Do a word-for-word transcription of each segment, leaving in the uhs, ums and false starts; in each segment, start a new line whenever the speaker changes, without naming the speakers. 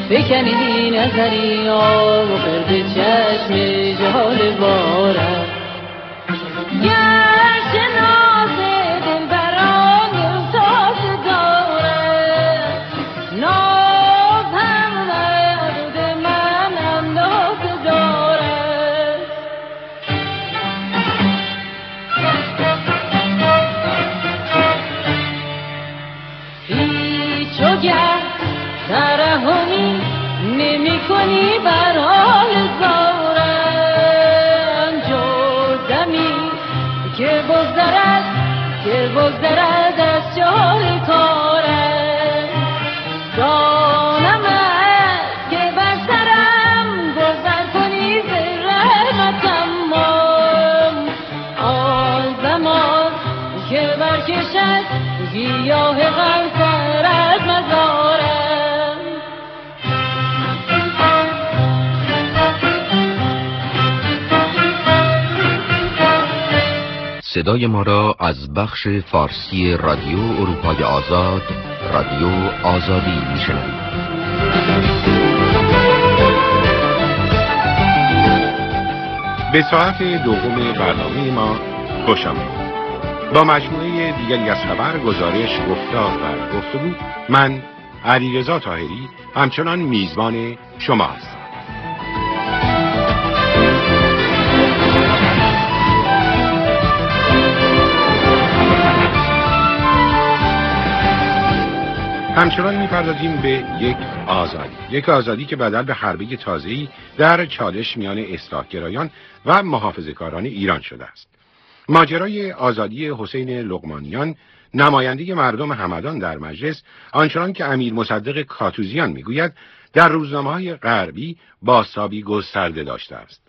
بکنی نظری آب و قرد چشم جهال بارم گرچه ناز دل برام تاز داره ناز هم مرد من انداز داره هیچ و گر ترحمی نمی کنی بر حال زارم جزمی که بگذرد که بگذرد از جای کارم دانم است که بر سرم گذر کنی ز رحمتم آن زمان که برکشد گیاه غم سر از مزارم.
صدای ما را از بخش فارسی رادیو اروپای آزاد، رادیو آزادی میشنوید.
به ساعت دوم برنامه ما خوش آمدید. با مجموعه دیگری از خبر، گزارش، گفتار و گفتگو، من علیرضا طاهری همچنان میزبان شما هستم. همچنان میپردازیم به یک آزادی یک آزادی که بدل به حربه تازه‌ای در چالش میان اصلاحگرایان و محافظه‌کاران ایران شده است. ماجرای آزادی حسین لقمانیان، نماینده مردم همدان در مجلس، آنچنان که امیر مصدق کاتوزیان میگوید در روزنامه‌های غربی بازتابی گسترده داشته است.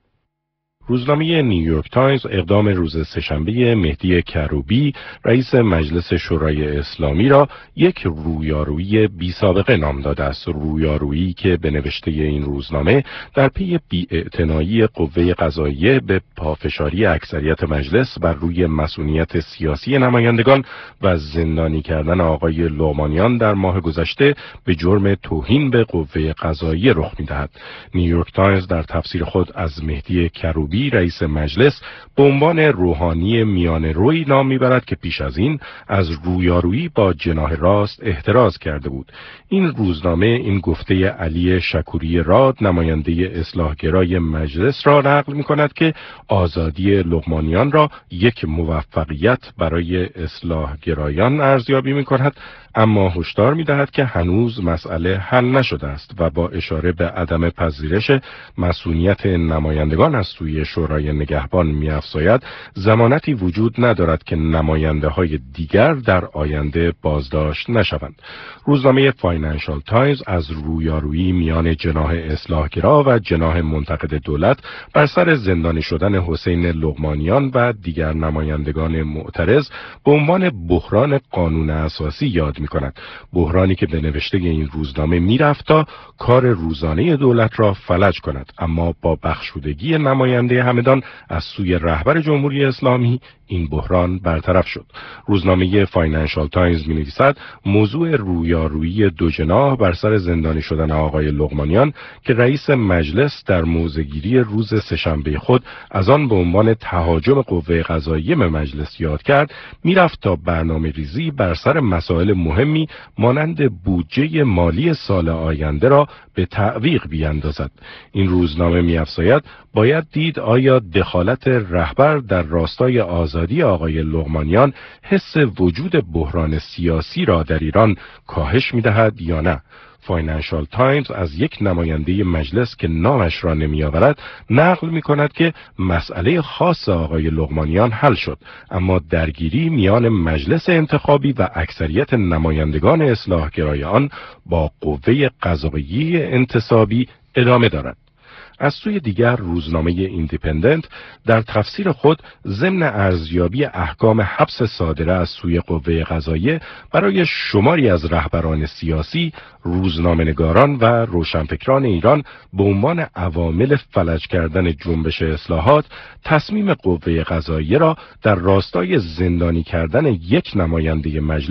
روزنامه نیویورک تایمز اقدام روز سه‌شنبه مهدی کروبی رئیس مجلس شورای اسلامی را یک رویارویی بی سابقه نام داده است. رویارویی که به نوشته این روزنامه در پی بی‌اعتنایی قوه قضاییه به پافشاری اکثریت مجلس بر روی مسئولیت سیاسی نمایندگان و زندانی کردن آقای لقمانیان در ماه گذشته به جرم توهین به قوه قضاییه رخ می‌دهد. نیویورک تایمز در تفسیر خود از مهدی کروبی رئیس مجلس به عنوان روحانی میان روی نام میبرد که پیش از این از رویارویی با جناح راست احتراز کرده بود. این روزنامه این گفته علی شکوری راد، نماینده اصلاحگرای مجلس، را نقل میکند که آزادی لقمانیان را یک موفقیت برای اصلاحگرایان ارزیابی میکند، اما هشدار می‌دهد که هنوز مسئله حل نشده است و با اشاره به عدم پذیرش مسئولیت نمایندگان از سوی شورای نگهبان می‌افزاید ضمانتی وجود ندارد که نماینده‌های دیگر در آینده بازداشت نشوند. روزنامه فاینانشال تایمز از رویارویی میان جناح اصلاحگرا و جناح منتقد دولت بر سر زندانی شدن حسین لقمانیان و دیگر نمایندگان معترض به عنوان بحران قانون اساسی یاد می‌کند. بحرانی که به نوشته این روزنامه می‌رفت تا کار روزانه دولت را فلج کند، اما با بخشودگی نماینده همدان از سوی رهبر جمهوری اسلامی این بحران برطرف شد. روزنامه فاینانشال تایمز می‌نویسد موضوع رویارویی دو جناح بر سر زندانی شدن آقای لقمانیان که رئیس مجلس در موضع‌گیری روز سه‌شنبه خود از آن به عنوان تهاجم قوه قضاییه به مجلس یاد کرد، می‌رفت تا برنامه‌ریزی بر سر مسائل مهمی مانند بودجه مالی سال آینده را به تعویق بیاندازد. این روزنامه می‌افزاید باید دید آیا دخالت رهبر در راستای آزادی آقای لقمانیان حس وجود بحران سیاسی را در ایران کاهش می‌دهد یا نه. فاینانشال تایمز از یک نماینده مجلس که نامش را نمی‌آورد نقل می‌کند که مسئله خاص آقای لقمانیان حل شد، اما درگیری میان مجلس انتخابی و اکثریت نمایندگان اصلاحگرای آن با قوه قضاییه انتصابی ادامه دارد. از سوی دیگر روزنامه ایندیپندنت در تفسیر خود ضمن ارزیابی احکام حبس صادره از سوی قوه قضاییه برای شماری از رهبران سیاسی، روزنامه‌نگاران و روشنفکران ایران به عنوان عوامل فلج کردن جنبش اصلاحات، تصمیم قوه قضاییه را در راستای زندانی کردن یک نماینده مجلس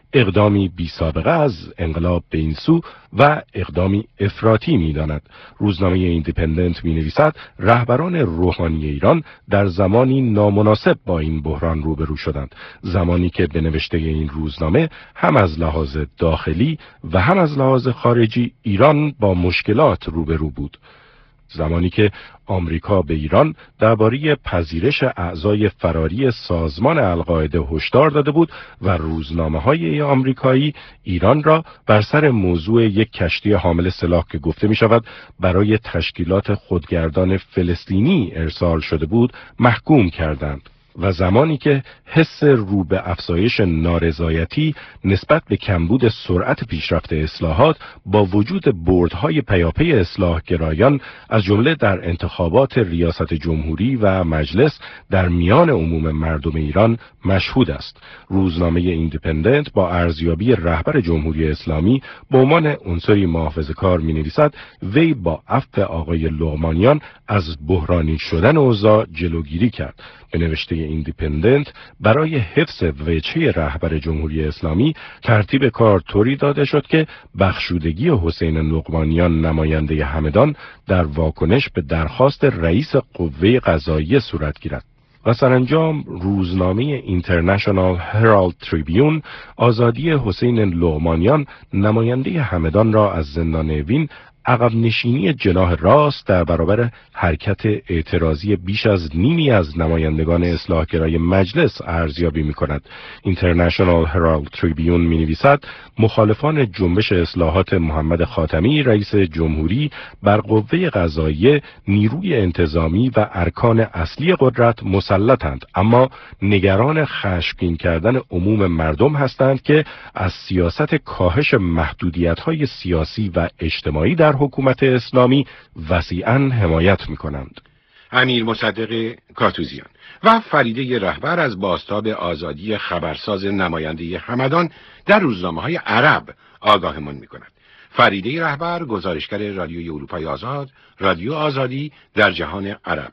اقدامی بی سابقه از انقلاب به این سو و اقدامی افراطی می‌داند. روزنامه ایندیپندنت می‌نویسد رهبران روحانی ایران در زمانی نامناسب با این بحران روبرو شدند، زمانی که به نوشته این روزنامه هم از لحاظ داخلی و هم از لحاظ خارجی ایران با مشکلات روبرو بود، زمانی که آمریکا به ایران درباره پذیرش اعضای فراری سازمان القاعده هشدار داده بود و روزنامه‌های آمریکایی ایران را بر سر موضوع یک کشتی حامل سلاح که گفته می شود برای تشکیلات خودگردان فلسطینی ارسال شده بود محکوم کردند. و زمانی که حس رو به افزایش نارضایتی نسبت به کمبود سرعت پیشرفت اصلاحات با وجود بردهای پیاپی اصلاح گرایان از جمله در انتخابات ریاست جمهوری و مجلس در میان عموم مردم ایران مشهود است، روزنامه ایندیپندنت با ارزیابی رهبر جمهوری اسلامی به عنوان عنصری محافظه‌کار می‌نویسد وی با عفو آقای لقمانیان از بحرانی شدن اوضاع جلوگیری کرد. به نوشته ایندیپندنت برای حفظ وجهه رهبر جمهوری اسلامی ترتیب کار طوری داده شد که بخشودگی حسین لقمانیان نماینده همدان در واکنش به درخواست رئیس قوه قضاییه صورت گیرد. و سرانجام روزنامه اینترنشنال هرالد تریبیون آزادی حسین لقمانیان نماینده همدان را از زندان اوین عقب نشینی جناح راست در برابر حرکت اعتراضی بیش از نیمی از نمایندگان اصلاحگرای مجلس ارزیابی می کند. اینترنشنال هرالد تریبیون می نویسد مخالفان جنبش اصلاحات محمد خاتمی رئیس جمهوری بر قوه قضاییه، نیروی انتظامی و ارکان اصلی قدرت مسلطند، اما نگران خشمگین کردن عموم مردم هستند که از سیاست کاهش محدودیت‌های سیاسی و اجتماعی در حکومت اسلامی وسیعاً حمایت می‌کنند.
امیر مصدق کاتوزیان و فریده رهبر از بازتاب آزادی خبرساز نماینده همدان در روزنامه‌های عرب آگاهمان می‌کند. فریده رهبر گزارشگر رادیوی اروپای آزاد، رادیو آزادی در جهان عرب.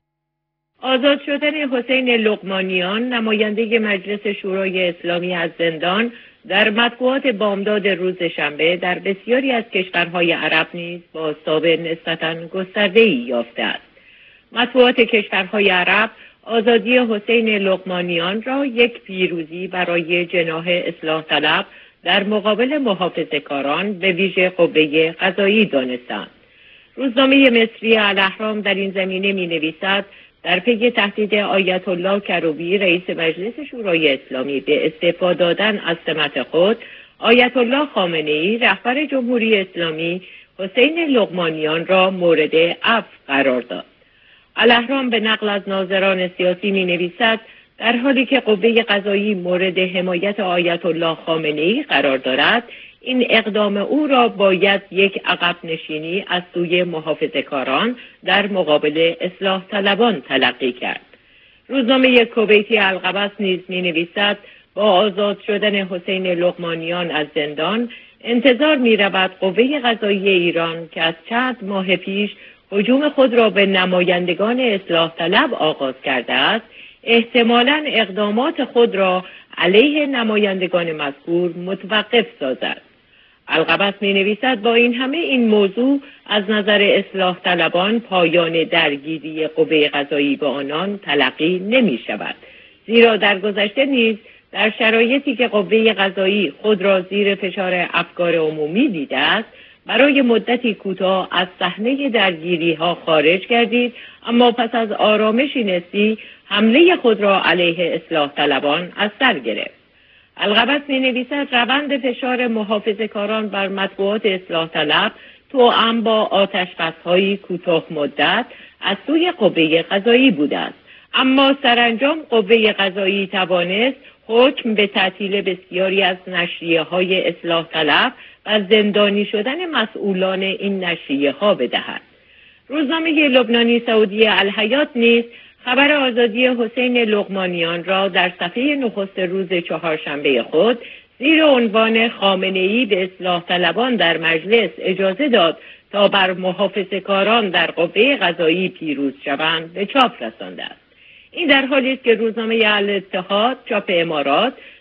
آزاد شدن حسین لقمانیان نماینده مجلس شورای اسلامی از زندان در مطبوعات بامداد روز شنبه در بسیاری از کشورهای عرب نیز بازتاب نسبتاً گسترده‌ای یافته است. مطبوعات کشورهای عرب آزادی حسین لقمانیان را یک پیروزی برای جناح اصلاح طلب در مقابل محافظه‌کاران به ویژه قوه قضایی دانستند. روزنامه مصری الاهرام در این زمینه می‌نویسد در پی تهدید آیت الله کروبی رئیس مجلس شورای اسلامی به استعفا دادن از سمت خود، آیت الله خامنه‌ای رهبر جمهوری اسلامی حسین لقمانیان را مورد عفو قرار داد. الاهرام به نقل از ناظران سیاسی می‌نویسد در حالی که قوه قضایی مورد حمایت آیت الله خامنه‌ای قرار دارد، این اقدام او را باید یک عقب نشینی از سوی محافظه‌کاران در مقابل اصلاح طلبان تلقی کرد. روزنامه کویتی القبس نیز می‌نویسد با آزاد شدن حسین لقمانیان از زندان انتظار می‌رود قوه قضایی ایران که از چند ماه پیش هجوم خود را به نمایندگان اصلاح طلب آغاز کرده است، احتمالاً اقدامات خود را علیه نمایندگان مذکور متوقف سازد. القبس می نویسد با این همه این موضوع از نظر اصلاح طلبان پایان درگیری قوه قضایی با آنان تلقی نمی شود، زیرا در گذشته نیز در شرایطی که قوه قضایی خود را زیر فشار افکار عمومی دیده است برای مدتی کوتاه از صحنه درگیری ها خارج گردید، اما پس از آرامشی نسبی حمله خود را علیه اصلاح طلبان از سر گرفت. القبس می نویسد روند فشار محافظه‌کاران بر مطبوعات اصلاح طلب توأم با آتش‌بس‌های کوتاه مدت از سوی قوه قضایی بوده است، اما سرانجام قوه قضایی توانست حکم به تعطیل بسیاری از نشریه‌های اصلاح طلب و زندانی شدن مسئولان این نشریه‌ها بدهد. روزنامه لبنانی سعودی الحیات نیز خبر آزادی حسین لقمانیان را در صفحه نخست روز چهارشنبه خود زیر عنوان خامنه‌ای به اصلاح طلبان در مجلس اجازه داد تا بر محافظه‌کاران در قوه قضایی پیروز شوند به چاپ رسانده است. این در حالی است که روزنامه الاتحاد چاپ امارات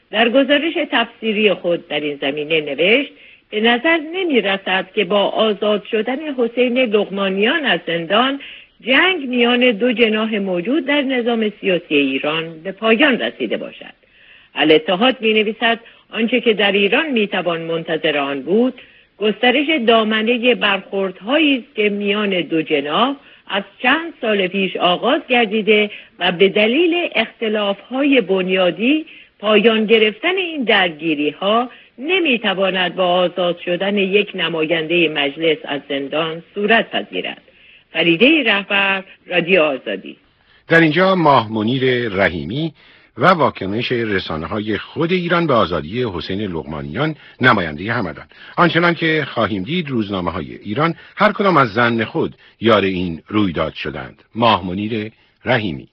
در گزارش تفسیری خود در این زمینه نوشت به نظر نمی رسد که با آزاد شدن حسین لقمانیان از زندان جنگ میان دو جناح موجود در نظام سیاسی ایران به پایان رسیده باشد. الاتحاد می نویسد آنچه که در ایران می توان منتظر آن بود گسترش دامنه برخوردهایی است که میان دو جناح از چند سال پیش آغاز گردیده و به دلیل اختلاف‌های بنیادی پایان گرفتن این درگیری‌ها نمی‌تواند با آزاد شدن یک نماینده مجلس از زندان صورت پذیرد. فریده رهبر، رادیو آزادی.
در اینجا ماه منیر رحیمی و واکنش رسانه‌های خود ایران به آزادی حسین لقمانیان نماینده همدان. آنچنان که خواهیم دید روزنامه‌های ایران هر کدام از ظن خود یار این رویداد شدند. ماه منیر رحیمی.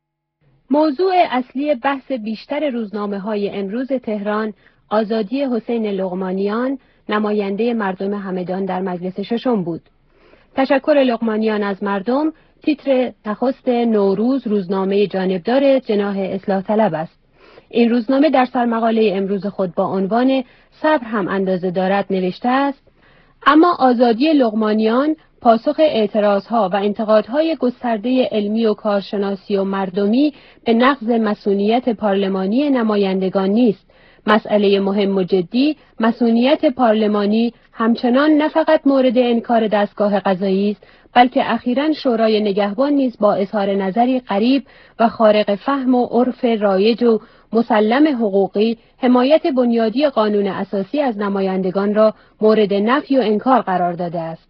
موضوع اصلی بحث بیشتر روزنامه‌های امروز تهران آزادی حسین لقمانیان نماینده مردم همدان در مجلس ششم بود. تشکر لقمانیان از مردم تیتر نخست نوروز روزنامه جانبدار جناح اصلاح طلب است. این روزنامه در سرمقاله امروز خود با عنوان صبر هم اندازه دارد نوشته است: اما آزادی لقمانیان پاسخ اعتراضها و انتقادهای گسترده علمی و کارشناسی و مردمی به نقض مصونیت پارلمانی نمایندگان نیست. مسئله مهم و جدی مصونیت پارلمانی همچنان نه فقط مورد انکار دستگاه قضایی است، بلکه اخیراً شورای نگهبان نیز با اظهار نظری غریب و خارق فهم و عرف رایج و مسلم حقوقی حمایت بنیادی قانون اساسی از نمایندگان را مورد نفی و انکار قرار داده است.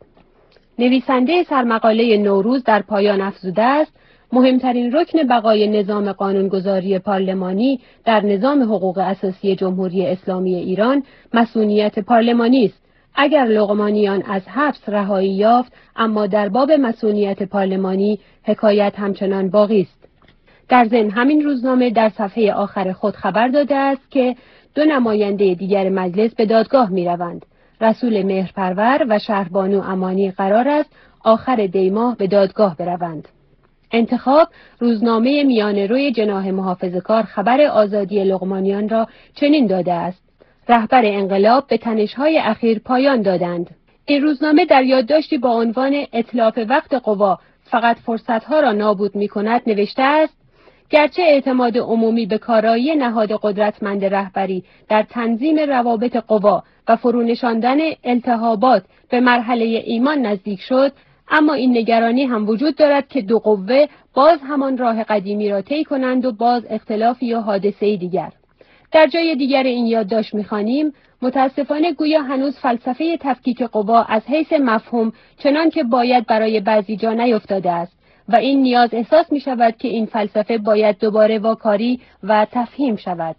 نویسنده سرمقاله نوروز در پایان افزوده است: مهمترین رکن بقای نظام قانونگذاری پارلمانی در نظام حقوق اساسی جمهوری اسلامی ایران مصونیت پارلمانی است. اگر لقمانیان از حبس رهایی یافت، اما در باب مصونیت پارلمانی حکایت همچنان باقی است. در ضمن همین روزنامه در صفحه آخر خود خبر داده است که دو نماینده دیگر مجلس به دادگاه می روند. رسول مهرپرور و شهربانو امانی قرار است آخر دی ماه به دادگاه بروند. انتخاب روزنامه میانه روی جناح محافظه‌کار خبر آزادی لقمانیان را چنین داده است: رهبر انقلاب به تنش‌های اخیر پایان دادند. این روزنامه در یادداشتی با عنوان اتلاف وقت قوا فقط فرصت‌ها را نابود می‌کند نوشته است: گرچه اعتماد عمومی به کارایی نهاد قدرتمند رهبری در تنظیم روابط قوا و فرونشاندن التهابات به مرحله ایمان نزدیک شد، اما این نگرانی هم وجود دارد که دو قوه باز همان راه قدیمی را طی کنند و باز اختلافی یا حادثه‌ای دیگر. در جای دیگر این یادداشت می‌خوانیم: متاسفانه گویا هنوز فلسفه تفکیک قوا از حیث مفهوم چنان که باید برای بعضی جا نیفتاده است و این نیاز احساس می‌شود که این فلسفه باید دوباره واکاری و تفهیم شود.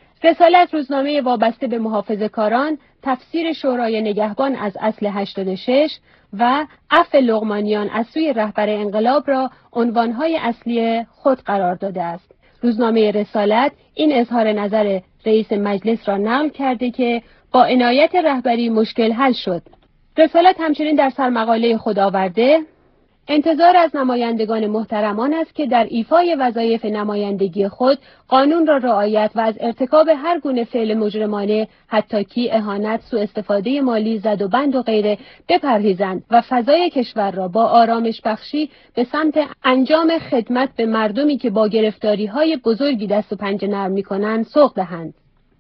رسالت روزنامه وابسته به محافظه‌کاران تفسیر شورای نگهبان از اصل هشتاد و شش و عفو لقمانیان از سوی رهبر انقلاب را عنوانهای اصلی خود قرار داده است. روزنامه رسالت این اظهار نظر رئیس مجلس را نقل کرده که با عنایت رهبری مشکل حل شد. رسالت همچنین در سرمقاله خود آورده: انتظار از نمایندگان محترمان است که در ایفای وظایف نمایندگی خود قانون را رعایت و از ارتکاب هر گونه فعل مجرمانه، حتی اهانت، سوء استفاده مالی، زد و بند و غیره بپرهیزند و فضای کشور را با آرامش بخشی به سمت انجام خدمت به مردمی که با گرفتاری‌های بزرگی دست و پنجه نرم می‌کنند سوق دهند.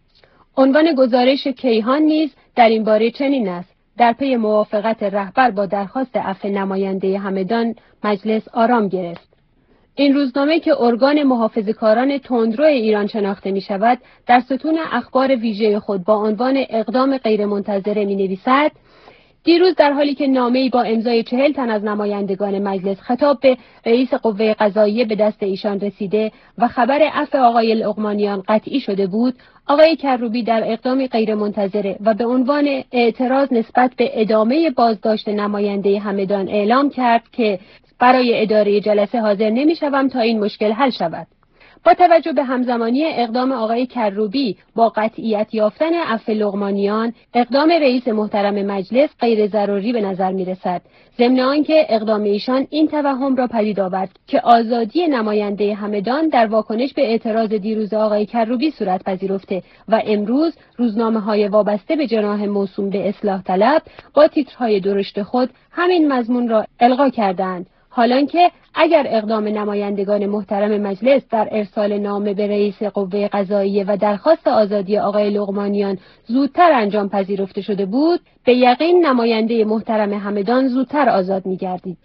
عنوان گزارش کیهان نیز در این باره چنین است: در پی موافقت رهبر با درخواست عفو نماینده همدان مجلس آرام گرفت. این روزنامه که ارگان محافظه‌کاران تندرو ایران شناخته می شود، در ستون اخبار ویژه خود با عنوان اقدام غیرمنتظره می نویسد: دیروز در حالی که نامه‌ای با امضای چهل تن از نمایندگان مجلس خطاب به رئیس قوه قضاییه به دست ایشان رسیده و خبر عفو آقای لقمانیان قطعی شده بود، آقای کروبی در اقدامی غیرمنتظره و به عنوان اعتراض نسبت به ادامه بازداشت نماینده همدان اعلام کرد که برای اداره جلسه حاضر نمی‌شوم تا این مشکل حل شود. با توجه به همزمانی اقدام آقای کروبی با قطعیت یافتن عفو لقمانیان، اقدام رئیس محترم مجلس غیر ضروری به نظر می‌رسد. ضمن آنکه اقدام ایشان این توهم را پدید آورد که آزادی نماینده همدان در واکنش به اعتراض دیروز آقای کروبی صورت پذیرفته و امروز روزنامه‌های وابسته به جناح موسوم به اصلاح طلب با تیترهای درشت خود همین مضمون را القا کردند. حالانکه اگر اقدام نمایندگان محترم مجلس در ارسال نامه به رئیس قوه قضاییه و درخواست آزادی آقای لقمانیان زودتر انجام پذیرفته شده بود، به یقین نماینده محترم همدان زودتر آزاد می‌گردید.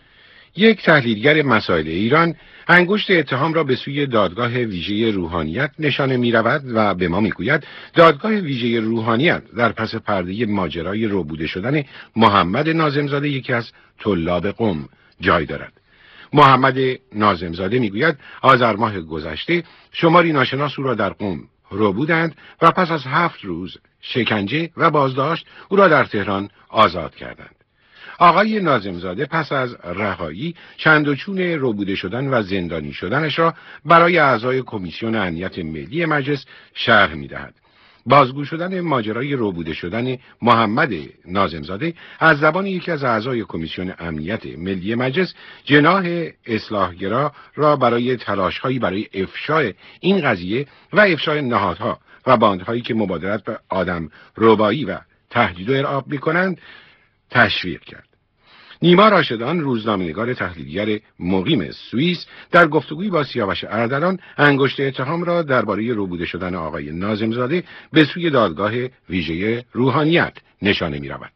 یک تحلیلگر مسائل ایران انگشت اتهام را به سوی دادگاه ویژه روحانیت نشانه می‌رود و به ما می‌گوید دادگاه ویژه روحانیت در پس پرده ماجرای ربوده شدن محمد ناظمزاده یکی از طلاب قم جای دارد. محمد ناظمزاده میگوید آذر ماه گذشته شماری ناشناس او را در قم ربودند و پس از هفت روز شکنجه و بازداشت او را در تهران آزاد کردند. آقای ناظمزاده پس از رهایی چند و چون ربوده شدن و زندانی شدنش را برای اعضای کمیسیون امنیت ملی مجلس شرح می‌دهد. بازگو شدن ماجرای ربوده شدن محمد ناظمزاده از زبان یکی از اعضای کمیسیون امنیت ملی مجلس جناح اصلاحگرا را برای تلاش‌هایی برای افشای این قضیه و افشای نهادها و باندهایی که مبادرت به آدم ربایی و تهدید و ارعاب می‌کنند تشویق کرد. نیما راشدان روزنامه‌نگار تحلیلگر مقیم سوئیس در گفتگویی با سیاوش اردلان انگشت اتهام را درباره ربوده شدن آقای ناظمزاده به سوی دادگاه ویژه روحانیت نشانه می‌رود.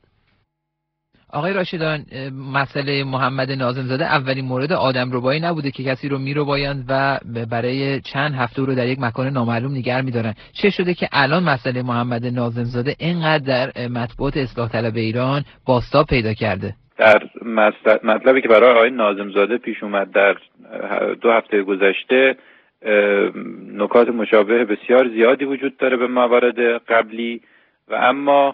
آقای راشدان، مسئله محمد ناظمزاده اولین مورد آدمربایی نبوده که کسی رو میربایند و برای چند هفته رو در یک مکان نامعلوم نگه می‌دارن. چه شده که الان مسئله محمد ناظمزاده اینقدر در مطبوعات اصلاح طلب ایران بازتاب پیدا کرده؟
در مطلبی که برای آقای ناظمزاده پیش اومد در دو هفته گذشته نکات مشابه بسیار زیادی وجود داره به موارد قبلی و اما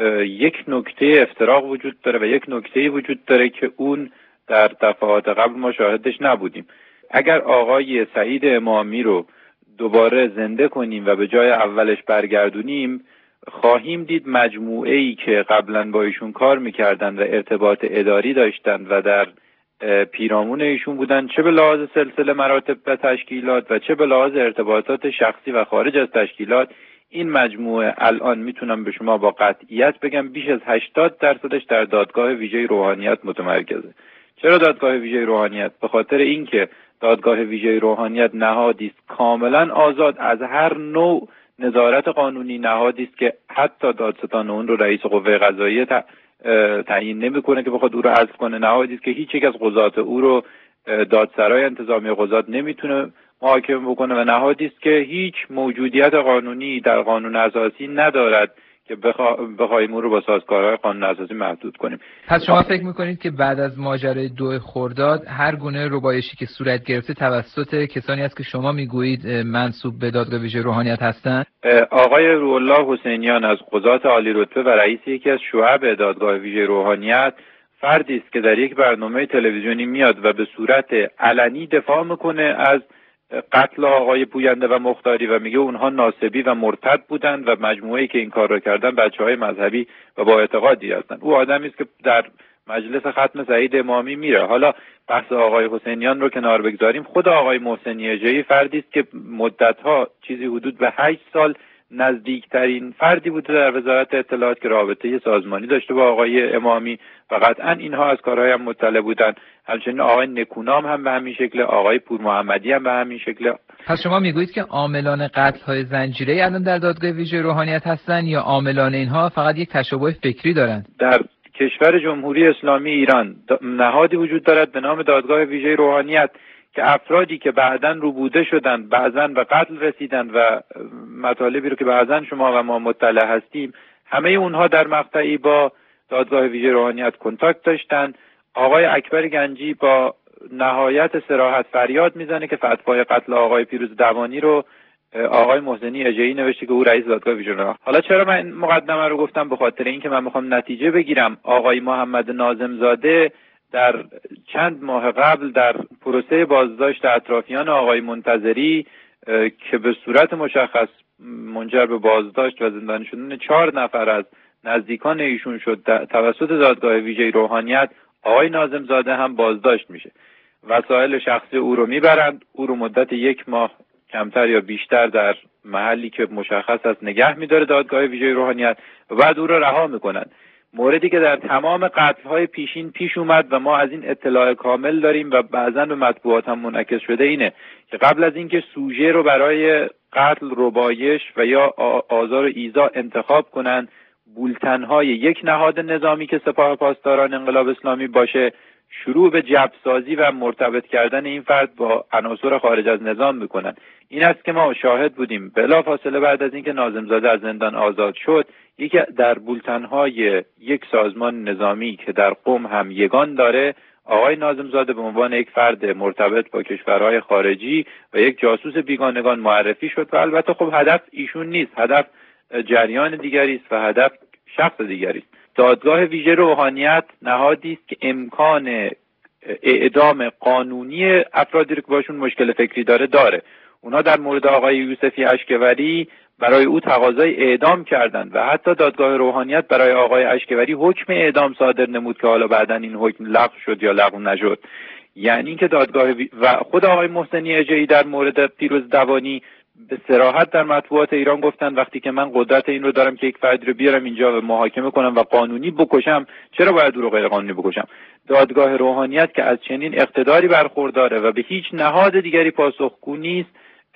یک نکته افتراق وجود داره و یک نکته وجود داره که اون در دفعات قبل ما شاهدش نبودیم. اگر آقای سعید امامی رو دوباره زنده کنیم و به جای اولش برگردونیم، خواهیم دید مجموعه‌ای که قبلا با ایشون کار میکردن و ارتباط اداری داشتن و در پیرامون ایشون بودن، چه به لحاظ سلسله مراتب و تشکیلات و چه به لحاظ ارتباطات شخصی و خارج از تشکیلات، این مجموعه الان میتونم به شما با قطعیت بگم بیش از هشتاد درصدش در دادگاه ویژه روحانیت متمرکزه. چرا دادگاه ویژه روحانیت؟ به خاطر اینکه دادگاه ویژه روحانیت نهادی است کاملا آزاد از هر نوع نظارت قانونی، نهادی است که حتی دادستان اون رو رئیس قوه قضاییه تعیین نمیکنه که بخواد او رو حذف کنه، نهادی است که هیچ یک از قضات او رو دادسرای انتظامی قضات نمیتونه محاکمه بکنه و نهادی است که هیچ موجودیت قانونی در قانون اساسی ندارد که بخوا... بخوایم اون رو با سازگارهای قانون اساسی محدود کنیم.
پس شما فکر میکنید که بعد از ماجرای دو خرداد هر گونه ربایشی که صورت گرفته توسط کسانی است که شما میگویید منسوب به دادگاه ویژه روحانیت هستند؟
آقای روح‌الله حسینیان از قضات عالی رتبه و رئیس یکی از شعب دادگاه ویژه روحانیت فردی است که در یک برنامه تلویزیونی میاد و به صورت علنی دفاع میکنه از قتل آقای پوینده و مختاری و میگه اونها ناصبی و مرتد بودند و مجموعه‌ای که این کار را کردن بچه‌های مذهبی و با اعتقادی هستند. او آدمی است که در مجلس ختم سعید امامی میره. حالا بحث آقای حسینیان رو کنار بگذاریم، خود آقای محسنی اژه‌ای فردی است که مدت‌ها چیزی حدود به هشت سال نزدیکترین فردی بوده در وزارت اطلاعات که رابطه سازمانی داشته با آقای امامی و قطعا اینها از کارهای هم مطلع بودن. همچنین آقای نکونام هم به همین شکل، آقای پور محمدی هم به همین شکل.
پس شما میگویید که عاملان قتل‌های زنجیره‌ای الان در دادگاه ویژه روحانیت هستن یا عاملان اینها فقط یک تشابه فکری دارند؟
در کشور جمهوری اسلامی ایران نهادی وجود دارد به نام دادگاه ویژه روحانیت که افرادی که بعداً ربوده شدند، بعضاً به قتل رسیدند و مطالبی رو که بعضاً شما و ما مطلع هستیم، همه اونها در مقطعی با دادگاه ویژه روحانیت کنتاکت داشتند. آقای اکبر گنجی با نهایت صراحت فریاد میزنه که فتوای قتل آقای پیروز دوانی رو آقای محسنی اژه‌ای نوشته که او رئیس دادگاه ویژه روحانیت. حالا چرا من این مقدمه رو گفتم؟ به خاطر اینکه من میخوام نتیجه بگیرم. آقای محمد ناظمزاده در چند ماه قبل در پروسه بازداشت اطرافیان آقای منتظری که به صورت مشخص منجر به بازداشت و زندانی شدن چهار نفر از نزدیکان ایشون شد توسط دادگاه ویژه روحانیت، آقای ناظم زاده هم بازداشت میشه. وسایل شخصی او رو میبرند، او رو مدت یک ماه کمتر یا بیشتر در محلی که مشخص است نگه میداره دادگاه ویژه روحانیت و بعد او رو رها میکنند. موردی که در تمام قتل‌های پیشین پیش اومد و ما از این اطلاع کامل داریم و بعضاً به مطبوعات هم منعکس شده اینه که قبل از اینکه سوژه رو برای قتل، ربایش و یا آزار و ایذا انتخاب کنند، بولتن‌های یک نهاد نظامی که سپاه پاسداران انقلاب اسلامی باشه شروع به جبرسازی و مرتبط کردن این فرد با عناصر خارج از نظام میکنن. این است که ما شاهد بودیم بلافاصله بعد از اینکه ناظم زاده از زندان آزاد شد، یکی در بولتن‌های یک سازمان نظامی که در قم هم یگان داره، آقای ناظم زاده به عنوان یک فرد مرتبط با کشورهای خارجی و یک جاسوس بیگانگان معرفی شد و البته خب هدف ایشون نیست، هدف جریان دیگری است و هدف شخص دیگری است. دادگاه ویژه روحانیت نهادی است که امکان اعدام قانونی افرادی رو که باشون مشکل فکری داره داره. اونها در مورد آقای یوسفی اشکوری برای او تقاضای اعدام کردند و حتی دادگاه روحانیت برای آقای اشکوری حکم اعدام صادر نمود که حالا بعداً این حکم لغو شد یا لغو نشد. یعنی که دادگاه وی... و خود آقای محسنی اجئی در مورد پیروز دوانی به صراحت در مطبوعات ایران گفتن وقتی که من قدرت این رو دارم که یک فردی رو بیارم اینجا و محاکمه کنم و قانونی بکشم، چرا باید او رو غیر قانونی بکشم؟ دادگاه روحانیت که از چنین اقتداری برخورداره و به هیچ نهاد دیگری پاسخگو نیست،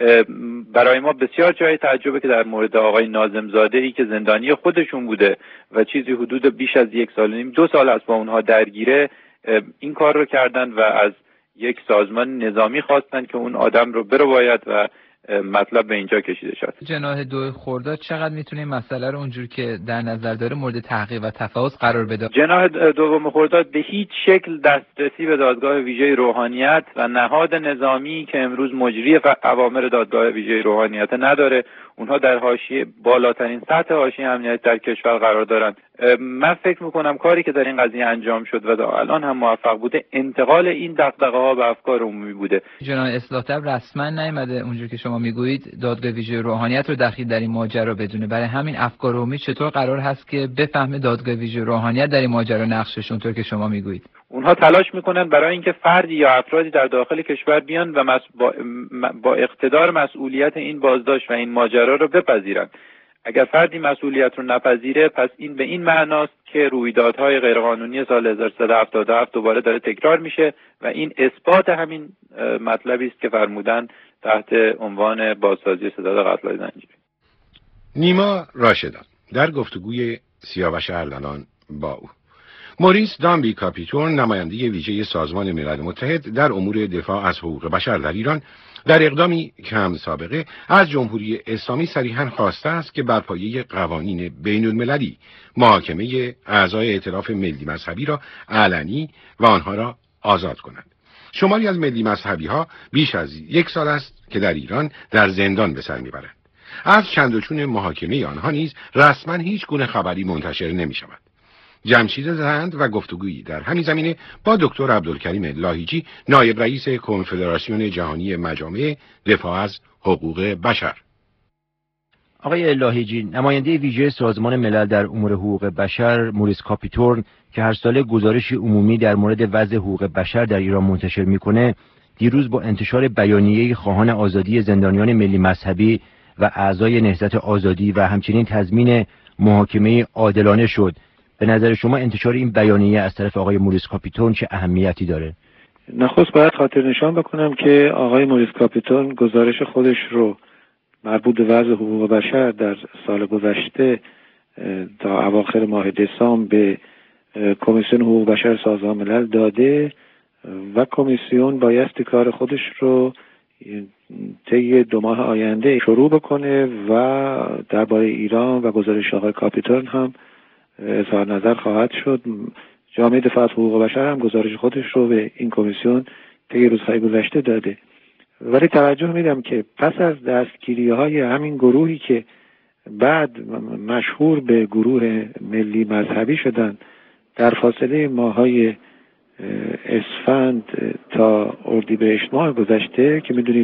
برای ما بسیار جای تعجبه که در مورد آقای ناظم زاده ای که زندانی خودشون بوده و چیزی حدود بیش از یک سال و نیم دو سال است با اونها درگیره، این کار رو کردن و از یک سازمان نظامی خواستن که اون آدم رو برو باید و مطلب به اینجا کشیده شد.
جناح دو خرداد چقدر میتونه این مسئله رو اونجور که در نظر داره مورد تحقیق و تفحص قرار بده؟
جناح دوم خرداد به هیچ شکل دسترسی به دادگاه ویژه روحانیت و نهاد نظامی که امروز مجری اوامر دادگاه ویژه روحانیت نداره. اونها در حاشیه بالاترین سطح حاشیه امنیت در کشور قرار دارند. من فکر میکنم کاری که در این قضیه انجام شد و تا الان هم موفق بوده انتقال این دغدغه‌ها به افکار عمومی بوده.
جناح اصلاح طلب رسما نیامده اونجور که شما میگویید دادگاه ویژه روحانیت رو دخیل در این ماجرا بدونه. برای همین افکار عمومی چطور قرار هست که بفهمه دادگاه ویژه روحانیت در این ماجرا نقشش اونطور که شما میگویید؟
اونها تلاش میکنن برای اینکه فردی یا افرادی در داخل کشور بیان و مس... با... با اقتدار مسئولیت این بازداشت و این ماجرا رو بپذیرن. اگر فردی مسئولیت رو نپذیره، پس این به این معناست که رویدادهای غیرقانونی سال هزار و سیصد و هفتاد و هفت دوباره داره تکرار میشه و این اثبات همین مطلبی است که فرمودن تحت عنوان بازسازی ستاد قتل‌های زنجیره.
نیما راشدان در گفتگوی سیاوش اردلان با او. موریس دامبی کاپیتون، نماینده ویژه سازمان ملل متحد در امور دفاع از حقوق بشر در ایران، در اقدامی کم سابقه از جمهوری اسلامی صریحاً خواسته است که بر پایه قوانین بین المللی محاکمه اعضای ائتلاف ملی مذهبی را علنی و آنها را آزاد کنند. شماری از ملی مذهبی ها بیش از یک سال است که در ایران در زندان به سر میبرند. از چند و چون محاکمه آنها نیز رسما هیچ گونه خبری منتشر نمی شود. جمشید زند و گفتگویی در همین زمینه با دکتر عبدالکریم لاهیجی، نایب رئیس کنفدراسیون جهانی مجامع دفاع از حقوق بشر.
آقای لاهیجی، نماینده ویژه سازمان ملل در امور حقوق بشر موریس کاپیتون که هر ساله گزارش عمومی در مورد وضع حقوق بشر در ایران منتشر میکنه، دیروز با انتشار بیانیه خواهان آزادی زندانیان ملی مذهبی و اعضای نهضت آزادی و همچنین تضمین محاکمه عادلانه شد. به نظر شما انتشار این بیانیه از طرف آقای موریس کاپیتون چه اهمیتی داره؟
نخست باید خاطر نشان بکنم که آقای موریس کاپیتون گزارش خودش رو مربوط به وضع حقوق بشر در سال گذشته تا اواخر ماه دسامبر به کمیسیون حقوق بشر سازمان ملل داده و کمیسیون بایستی کار خودش رو طی دو ماه آینده شروع بکنه و درباره ایران و گزارش آقای کاپیتون هم اظهار نظر خواهد شد. جامعه دفاع از حقوق بشر هم گزارش خودش رو به این کمیسیون طی روزهای گذشته داده. ولی توجه میدم که پس از دستگیری های همین گروهی که بعد مشهور به گروه ملی مذهبی شدن در فاصله ماهای اسفند تا اردیبهشت ماه گذشته که میدونید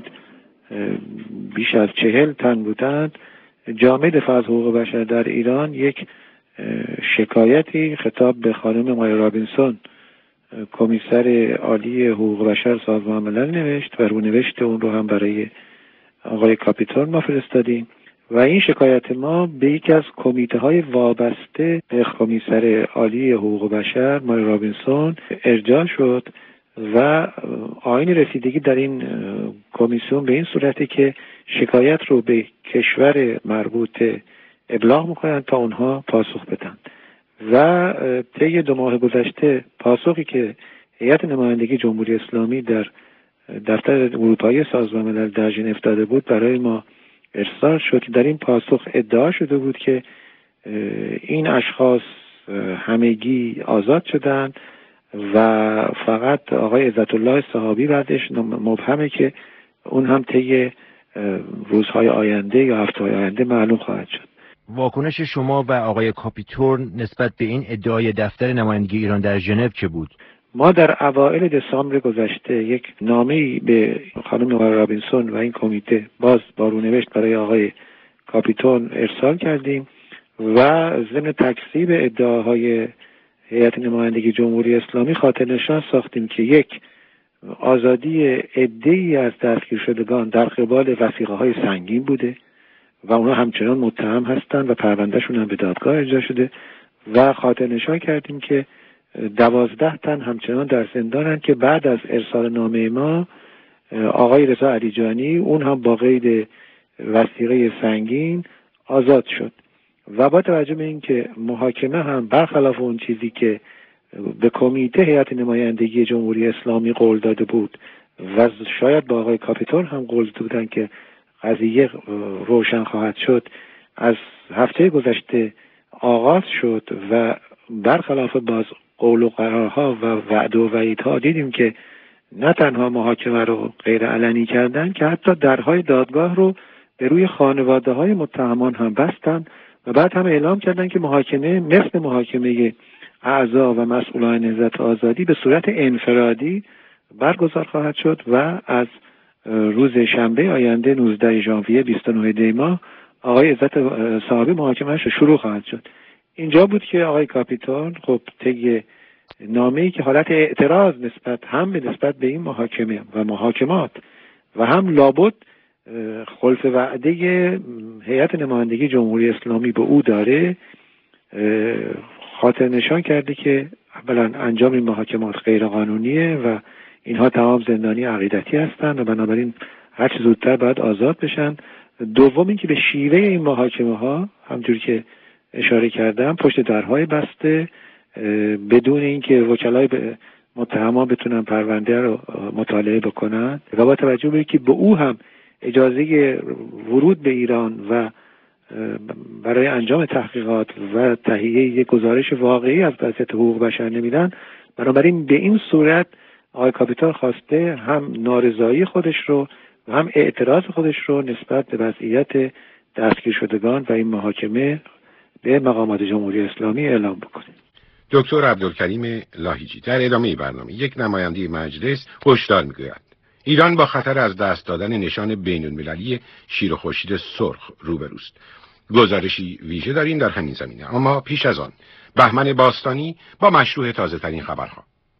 بیش از چهل تن بودند، جامعه دفاع از حقوق بشر در ایران یک شکایتی خطاب به خانم مایا رابینسون، کمیسر عالی حقوق بشر سازمان ملل نوشت و رونوشت اون رو هم برای آقای کاپیتون ما فرستادیم و این شکایت ما به یکی از کمیته های وابسته به کمیسر عالی حقوق بشر مایا رابینسون ارجاع شد و آیین رسیدگی در این کمیسیون به این صورته که شکایت رو به کشور مربوطه ابلاغ میکنند تا اونها پاسخ بدن و طی دو ماه گذشته پاسخی که هیئت نمایندگی جمهوری اسلامی در دفتر اروپایی سازمان ملل در ژنو داده بود برای ما ارسال شد که در این پاسخ ادعا شده بود که این اشخاص همگی آزاد شدند و فقط آقای عزت الله صحابی بعدش مبهمه که اون هم طی روزهای آینده یا هفته‌های آینده معلوم خواهد شد.
واکنش شما و آقای کاپیتون نسبت به این ادعای دفتر نمایندگی ایران در ژنو چه بود؟
ما در اوایل دسامبر گذشته یک نامه‌ای به خانم مایا رابینسون و این کمیته باز با رونوشت برای آقای کاپیتون ارسال کردیم و ضمن تکذیب ادعاهای هیئت نمایندگی جمهوری اسلامی خاطر نشان ساختیم که یک، آزادی عده‌ای از دستگیر شدگان در قبال وثیقه‌های سنگین بوده و اونا همچنان متهم هستند و پروندهشون هم به دادگاه ارجاع شده و خاطر نشان کردیم که دوازده تن همچنان در زندانند که بعد از ارسال نامه ما آقای رضا علیجانی اون هم با قید وثیقه سنگین آزاد شد و با توجه به اینکه محاکمه هم برخلاف اون چیزی که به کمیته هیئت نمایندگی جمهوری اسلامی قول داده بود و شاید با آقای کاپیتون هم قول دادن که قضیه روشن خواهد شد، از هفته گذشته آغاز شد و برخلاف باز قول و قرارها و وعده و وعیدها دیدیم که نه تنها محاکمه رو غیر علنی کردن که حتی درهای دادگاه رو به روی خانواده های متهمان هم بستن و بعد هم اعلام کردن که محاکمه مثل محاکمه اعضا و مسئولان نهضت آزادی به صورت انفرادی برگزار خواهد شد و از روز شنبه آینده نوزده ژانویه بیست و نه دی ماه آقای عزت صحابی محاکمه‌اش شروع خواهد شد. اینجا بود که آقای کاپیتون خب طی نامه‌ای که حالت اعتراض نسبت هم به نسبت به این محاکمه و محاکمات و هم لابد خلف وعده هیئت نمایندگی جمهوری اسلامی به او داره، خاطر نشان کرده که اولا انجام این محاکمات غیر قانونیه و اینها تمام زندانی عقیدتی هستند و بنابراین هر چه زودتر باید آزاد بشن. دوم اینکه به شیوه این محاکمه ها همونجوری که اشاره کردم پشت درهای بسته بدون اینکه وکلای متهمان بتونن پرونده رو مطالعه بکنن و با توجه به اینکه به او هم اجازه ورود به ایران و برای انجام تحقیقات و تهیه یک گزارش واقعی از وضعیت حقوق بشر نمیدن، بنابراین به این صورت آقای کاپیتان خواسته هم نارضایی خودش رو و هم اعتراض خودش رو نسبت به وضعیت دستگیر شدگان و این محاکمه به مقامات جمهوری اسلامی اعلام بکنه.
دکتر عبدالکریم لاهیجی در ادامه برنامه یک نماینده مجلس هشدار می‌گوید ایران با خطر از دست دادن نشان بین‌المللی شیر و خورشید سرخ روبروست. گزارشی ویژه داریم در همین زمینه، اما پیش از آن بهمن باستانی با مشروع تازه ترین خبرها.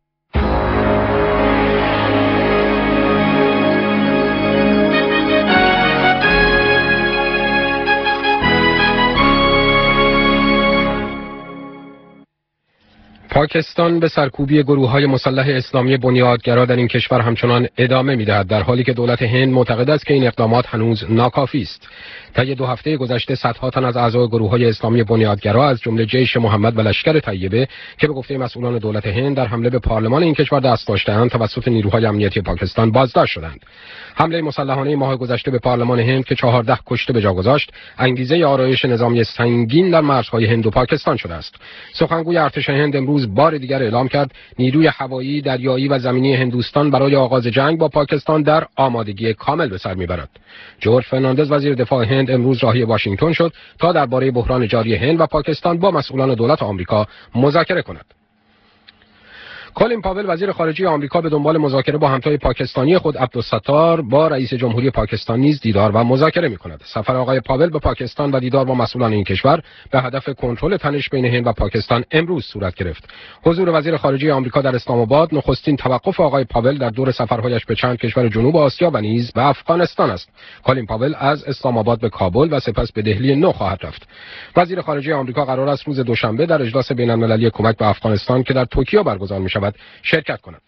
پاکستان به سرکوبی گروه‌های مسلح اسلامی بنیادگرا در این کشور همچنان ادامه می‌دهد، در حالی که دولت هند معتقد است که این اقدامات هنوز ناکافی است. طی دو هفته گذشته صدها تن از اعضای گروه‌های اسلامی بنیادگرا از جمله جیش محمد و لشکر طیبه که به گفته مسئولان دولت هند در حمله به پارلمان این کشور دست داشته‌اند توسط نیروهای امنیتی پاکستان بازداشت شدند. حمله مسلحانه ماه گذشته به پارلمان هند که چهارده کشته به جا گذاشت، انگیزه آرایش نظامی سنگین در مرزهای هند و پاکستان شده است. سخنگوی ارتش هند امروز بار دیگر اعلام کرد نیروی هوایی، دریایی و زمینی هندوستان برای آغاز جنگ با پاکستان در آمادگی کامل به سر میبرد. جورج فرناندز وزیر دفاع هند امروز راهی واشنگتن شد تا درباره بحران جاری هند و پاکستان با مسئولان دولت آمریکا مذاکره کند. کلین پاول وزیر خارجه آمریکا به دنبال مذاکره با همتای پاکستانی خود عبدالستار با رئیس جمهوری پاکستان نیز دیدار و مذاکره می‌کند. سفر آقای پاول به پاکستان و دیدار با مسئولان این کشور به هدف کنترل تنش بین هند و پاکستان امروز صورت گرفت. حضور وزیر خارجه آمریکا در اسلام آباد نخستین توقف آقای پاول در دور سفرهایش به چند کشور جنوب آسیا و نیز به افغانستان است. کلین پاول از اسلام آباد به کابل و سپس به دهلی نو خواهد رفت. وزیر خارجه آمریکا قرار است روز دوشنبه در اجلاس بین‌المللی کمک به افغانستان که در توکیو برگزار می‌شود شرکت کند.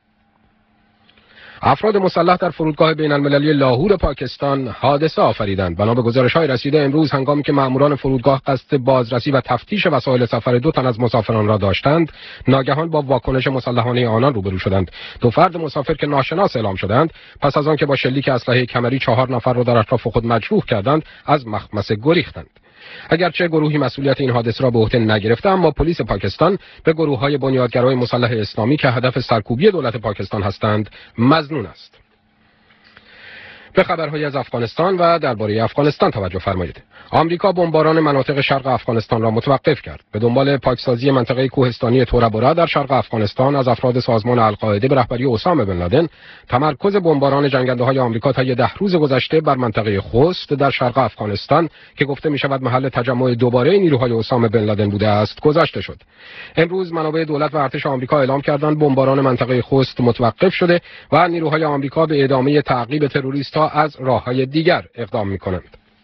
افراد مسلح در فرودگاه بین‌المللی لاهور پاکستان حادثه آفریدند. بنا به گزارش‌های رسیده امروز هنگامی که مأموران فرودگاه قصد بازرسی و تفتیش وسایل سفر دو تن از مسافران را داشتند، ناگهان با واکنش مسلحانه آنان روبرو شدند. دو فرد مسافر که ناشناس اعلام شدند، پس از آنکه با شلیک اسلحه کمری چهار نفر را در اطراف خود مجروح کردند، از مخمصه گریختند. اگرچه گروهی مسئولیت این حادثه را به عهده نگرفته، اما پلیس پاکستان به گروه‌های بنیادگرای مسلح اسلامی که هدف سرکوبی دولت پاکستان هستند مظنون است. به خبرهای از افغانستان و درباره افغانستان توجه فرمایید. آمریکا بمباران مناطق شرق افغانستان را متوقف کرد. به دنبال پاکسازی منطقه کوهستانی تورا بورا در شرق افغانستان از افراد سازمان القاعده به رهبری اسامه بن لادن، تمرکز بمباران جنگنده‌های آمریکا طی ده روز گذشته بر منطقه خوست در شرق افغانستان که گفته می‌شود محل تجمع دوباره نیروهای اسامه بن لادن بوده است، گذاشته شد. امروز منابع دولت و ارتش آمریکا اعلام کردند بمباران منطقه خوست متوقف شده و نیروهای آمریکا به ادامه تعقیب تروریست‌ها از راه‌های دیگر اقدام می‌کنند.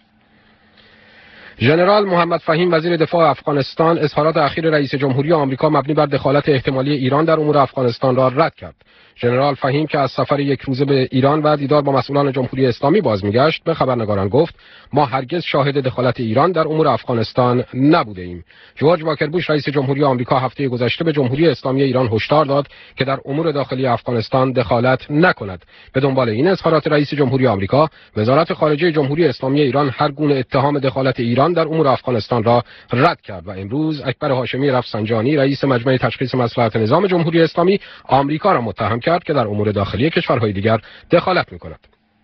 ژنرال محمد فهیم وزیر دفاع افغانستان اظهارات اخیر رئیس جمهوری آمریکا مبنی بر دخالت احتمالی ایران در امور افغانستان را رد کرد. ژنرال فهیم که از سفر یک روزه به ایران و دیدار با مسئولان جمهوری اسلامی باز میگشت، به خبرنگاران گفت ما هرگز شاهد دخالت ایران در امور افغانستان نبوده ایم. جورج واکر بوش رئیس جمهوری آمریکا هفته گذشته به جمهوری اسلامی ایران هشدار داد که در امور داخلی افغانستان دخالت نکند. به دنبال این اظهارات رئیس جمهوری آمریکا، وزارت خارجه جمهوری اسلامی ایران هر گونه اتهام دخالت ایران در امور افغانستان را رد کرد و امروز اکبر هاشمی رفسنجانی رئیس مجمع تشخیص مصلحت نظام جمهوری اسلامی آمریکا را متهم کرد که در امور داخلی کشورهای دیگر دخالت می‌کند.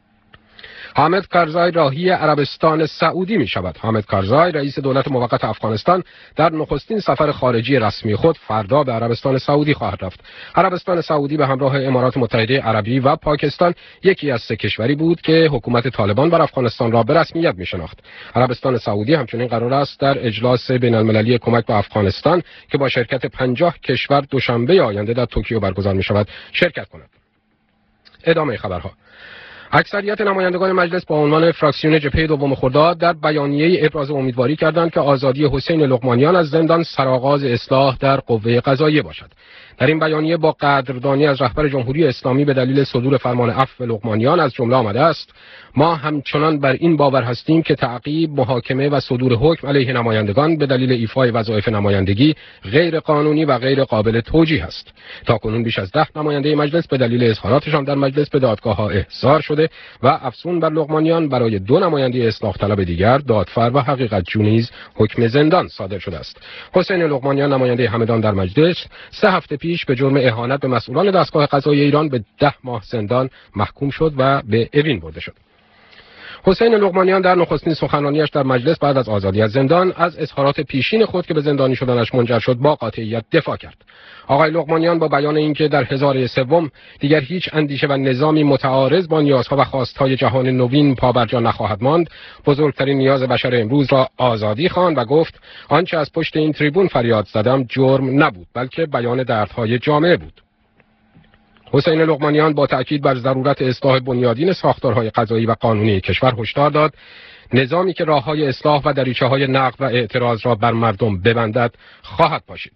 حامد کرزای راهی عربستان سعودی می شود. حامد کرزای رئیس دولت موقت افغانستان در نخستین سفر خارجی رسمی خود فردا به عربستان سعودی خواهد رفت. عربستان سعودی به همراه امارات متحده عربی و پاکستان یکی از سه کشوری بود که حکومت طالبان بر افغانستان را به رسمیت می شناخت. عربستان سعودی همچنین قرار است در اجلاس بین‌المللی کمک به افغانستان که با شرکت پنجاه کشور دوشنبه آینده در توکیو برگزار می شود شرکت کند. ادامه خبرها. اکثریت نمایندگان مجلس با عنوان فراکسیون جبهه دوم خرداد در بیانیه ابراز امیدواری کردند که آزادی حسین لقمانیان از زندان سرآغاز اصلاح در قوه قضاییه باشد. در این بیانیه با قدردانی از رهبر جمهوری اسلامی به دلیل صدور فرمان عفو لقمانیان از جمله آمده است: ما همچنان بر این باور هستیم که تعقیب، محاکمه و صدور حکم علیه نمایندگان به دلیل ایفای وظایف نمایندگی غیر قانونی و غیر قابل توجیه است. تاکنون بیش از ده نماینده مجلس به دلیل اظهاراتشان در مجلس به دادگاه‌ها احضار شده و افسون بر لقمانیان برای دو نماینده اصلاح طلب دیگر، دادفر و حقیقت جو نیز حکم زندان صادر شده است. حسین لقمانیان نماینده همدان در مجلس سه هفته پیش به جرم اهانت به مسئولان دستگاه قضایی ایران به ده ماه زندان محکوم شد و به اوین برده شد. حسین لقمانیان در نخستین سخنرانیش در مجلس بعد از آزادی از زندان از اظهارات پیشین خود که به زندانی شدنش منجر شد با قاطعیت دفاع کرد. آقای لقمانیان با بیان اینکه در هزاره سوم دیگر هیچ اندیشه و نظامی متعارض با نیازها و خواستهای جهان نوین پابرجا نخواهد ماند، بزرگترین نیاز بشر امروز را آزادی خواند و گفت آنچه از پشت این تریبون فریاد زدم جرم نبود، بلکه بیان دردهای جامعه بود. حسین لقمانیان با تأکید بر ضرورت اصلاح بنیادین ساختارهای قضایی و قانونی کشور هشدار داد نظامی که راههای اصلاح و دریچه‌های نقد و اعتراض را بر مردم ببندد خواهد پاشید.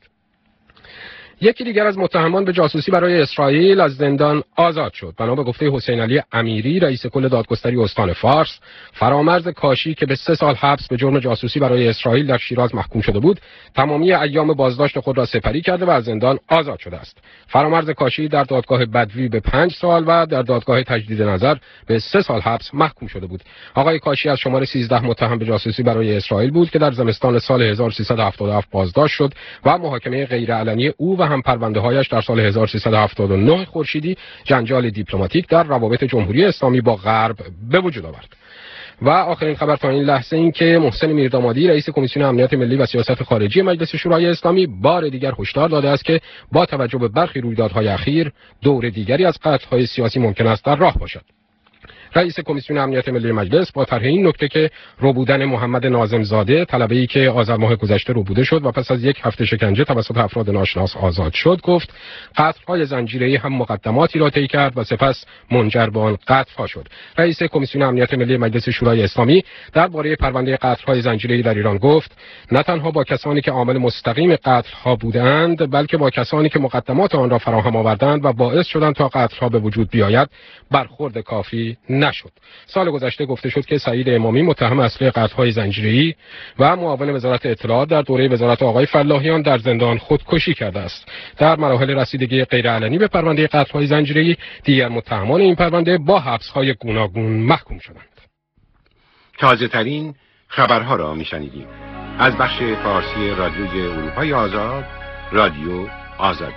یکی دیگر از متهمان به جاسوسی برای اسرائیل از زندان آزاد شد. بنا به گفته حسین علی امیری رئیس کل دادگستری استان فارس، فرامرز کاشی که به سه سال حبس به جرم جاسوسی برای اسرائیل در شیراز محکوم شده بود، تمامی ایام بازداشت خود را سپری کرده و از زندان آزاد شده است. فرامرز کاشی در دادگاه بدوی به پنج سال و در دادگاه تجدید نظر به سه سال حبس محکوم شده بود. آقای کاشی از شمار سیزده متهم به جاسوسی برای اسرائیل بود که در زمستان سال هزار و سیصد و هفتاد و هفت بازداشت شد و محاکمه غیرعلنی او و هم پرونده‌هایش در سال هزار و سیصد و هفتاد و نه خورشیدی جنجال دیپلماتیک در روابط جمهوری اسلامی با غرب به وجود آورد. و آخرین خبر تا این لحظه این که محسن میردامادی رئیس کمیسیون امنیت ملی و سیاست خارجی مجلس شورای اسلامی بار دیگر هشدار داده است که با توجه به برخی رویدادهای اخیر دور دیگری از قطع‌های سیاسی ممکن است در راه باشد. رئیس کمیسیون امنیت ملی مجلس با طرح این نکته که ربودن محمد ناظم زاده، طلبه‌ای که آذر ماه گذشته ربوده شد و پس از یک هفته شکنجه توسط افراد ناشناس آزاد شد، گفت قتل‌های زنجیره‌ای هم مقدماتی را طی کرد و سپس منجر به آن قتل‌ها شد. رئیس کمیسیون امنیت ملی مجلس شورای اسلامی درباره پرونده قتل‌های زنجیره‌ای در ایران گفت نه تنها با کسانی که عامل مستقیم قتل‌ها بودند، بلکه با کسانی که مقدمات آن را فراهم آوردند و باعث شدند تا قتل‌ها به وجود بیاید برخورد کافی نشد. سال گذشته گفته شد که سعید امامی متهم اصلی قتل‌های زنجیره‌ای و معاون وزارت اطلاعات در دوره وزارت آقای فلاحیان در زندان خودکشی کرده است. در مراحل رسیدگی غیرعلنی به پرونده قتل‌های زنجیره‌ای، دیگر متهمان این پرونده با حبس‌های گوناگون محکوم شدند.
تازه‌ترین خبرها را می‌شنیدیم از بخش فارسی رادیوی اروپای آزاد، رادیو آزادی.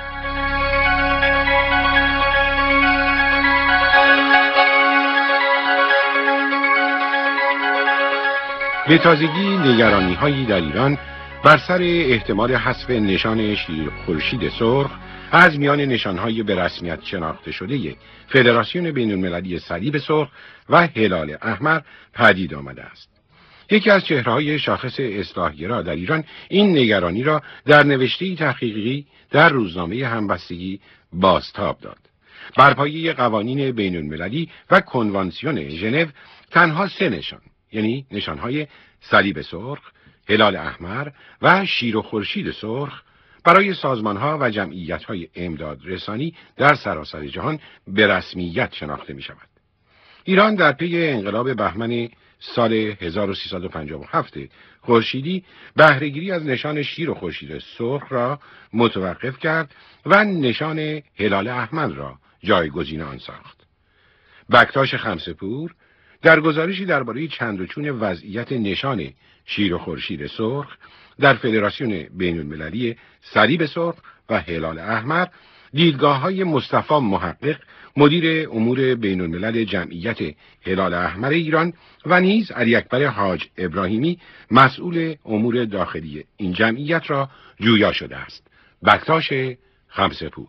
به تازگی نگرانی‌هایی در ایران بر سر احتمال حذف نشان شیر خورشید سرخ از میان نشانهای به رسمیت شناخته شده فدراسیون بین‌المللی صلیب سرخ و هلال احمر پدید آمده است. یکی از چهره‌های شاخص اصلاحگرا در ایران این نگرانی را در نوشته‌ای تحقیقی در روزنامه همبستگی بازتاب داد. بر پایه قوانین بین‌المللی و کنوانسیون ژنو تنها سه نشان، یعنی نشانهای صلیب سرخ، هلال احمر و شیر و خورشید سرخ، برای سازمانها و جمعیت‌های امداد رسانی در سراسر جهان به رسمیت شناخته می‌شود. ایران در پی انقلاب بهمن سال هزار و سیصد و پنجاه و هفت خورشیدی بهره‌گیری از نشان شیر و خورشید سرخ را متوقف کرد و نشان هلال احمر را جایگزین آن ساخت. بکتاش خمسه‌پور در گزارشی درباره چند و چون وضعیت نشان شیر و خورشید سرخ در فدراسیون بین‌المللی صلیب سرخ و هلال احمر، دیدگاه‌های مصطفی محقق مدیر امور بین‌الملل جمعیت هلال احمر ایران و نیز علی اکبر حاج ابراهیمی مسئول امور داخلی این جمعیت را جویا شده است. بکتاش خمسه‌پور: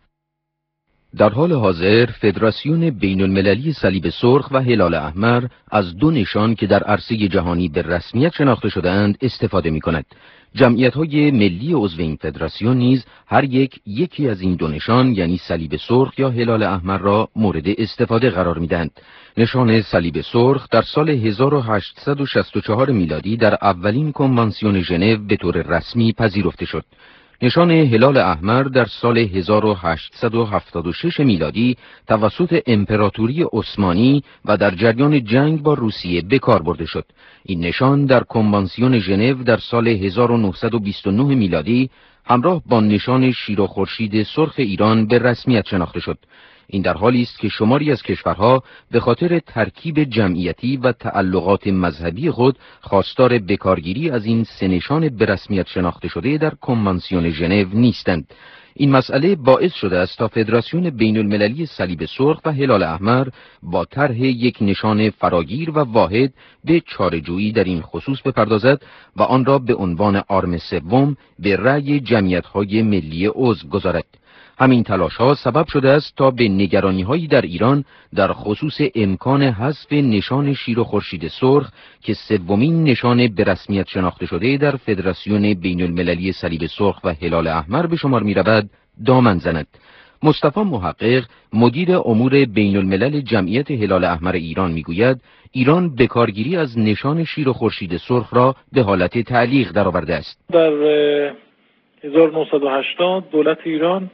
در حال حاضر فدراسیون بین‌المللی صلیب سرخ و هلال احمر از دو نشان که در عرصه جهانی به رسمیت شناخته شده‌اند استفاده می‌کند. جمعیت‌های ملی عضو این فدراسیون نیز هر یک یکی از این دو نشان، یعنی صلیب سرخ یا هلال احمر را مورد استفاده قرار می‌دهند. نشان صلیب سرخ در سال هزار و هشتصد و شصت و چهار میلادی در اولین کنوانسیون ژنو به طور رسمی پذیرفته شد. نشان هلال احمر در سال هزار و هشتصد و هفتاد و شش میلادی توسط امپراتوری عثمانی و در جریان جنگ با روسیه به کار برده شد. این نشان در کنوانسیون ژنو در سال هزار و نهصد و بیست و نه میلادی همراه با نشان شیر و خورشید سرخ ایران به رسمیت شناخته شد. این در حالی است که شماری از کشورها به خاطر ترکیب جمعیتی و تعلقات مذهبی خود خواستار بکارگیری از این سه نشان به رسمیت شناخته شده در کنوانسیون ژنو نیستند. این مسئله باعث شده است تا فدراسیون بین‌المللی صلیب سرخ و هلال احمر با طرح یک نشان فراگیر و واحد به چاره‌جویی در این خصوص بپردازد و آن را به عنوان آرم سوم به رأی جمعیت‌های ملی عضو گذارد. همین تلاش‌ها سبب شده است تا به نگرانی‌هایی در ایران در خصوص امکان حذف نشان شیر و خورشید سرخ که سومین نشان به رسمیت شناخته شده در فدراسیون بین‌المللی صلیب سرخ و هلال احمر به شمار می‌رود دامن زند. مصطفی محقق مدیر امور بین‌الملل جمعیت هلال احمر ایران می‌گوید ایران به کارگیری از نشان شیر و خورشید سرخ را به حالت تعلیق درآورده است.
در هزار و نهصد و هشتاد دولت ایران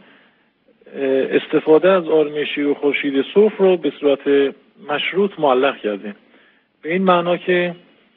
استفاده از آرم شیر و خورشید سرخ رو به صورت مشروط معلق کرده، به این معنا که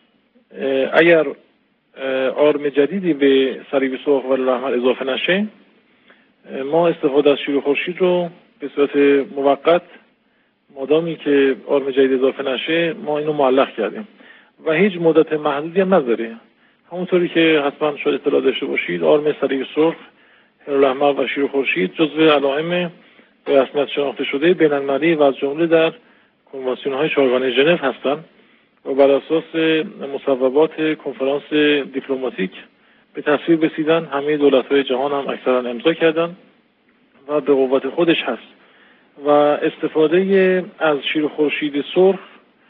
اگر آرم جدیدی به صلیب سرخ و هلال احمر اضافه نشه، ما استفاده از شیر و خورشید رو به صورت موقت مادامی که آرم جدید اضافه نشه ما اینو معلق کردیم و هیچ مدت محدودی هم نداره. همونطوری که حتما شاید اطلاع داشته باشید، آرم صلیب سرخ، هلال احمر و شیر و خورشید جزو علائم به رسمیت شناخته شده بین‌المللی و از جمله در کنوانسیون‌های چهارگانه ژنو هستند
و بر اساس مصوبات کنفرانس دیپلماتیک به تصویب رسیدن. همه دولت‌های جهان هم اکثرا امضا کردن و به قوت خودش هست و استفاده از شیر و خورشید سرخ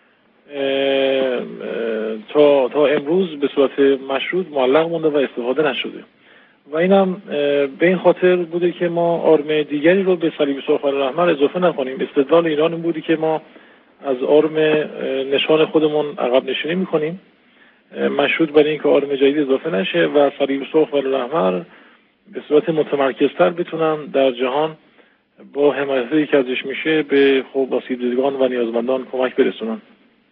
تا تا امروز به صورت مشروط معلق مونده و استفاده نشده و اینم به این خاطر بوده که ما آرم دیگری رو به صلیب سرخ و هلال احمر اضافه نکنیم. استدلال ایران این بودی که ما از آرم نشان خودمون عقب نشینی میکنیم مشروط برای اینکه آرم جدید اضافه نشه و صلیب سرخ و هلال احمر به صورت متمرکزتر بتونن در جهان با حمایتی که ازش میشه به خوب آسیب‌دیدگان و نیازمندان کمک برسونن.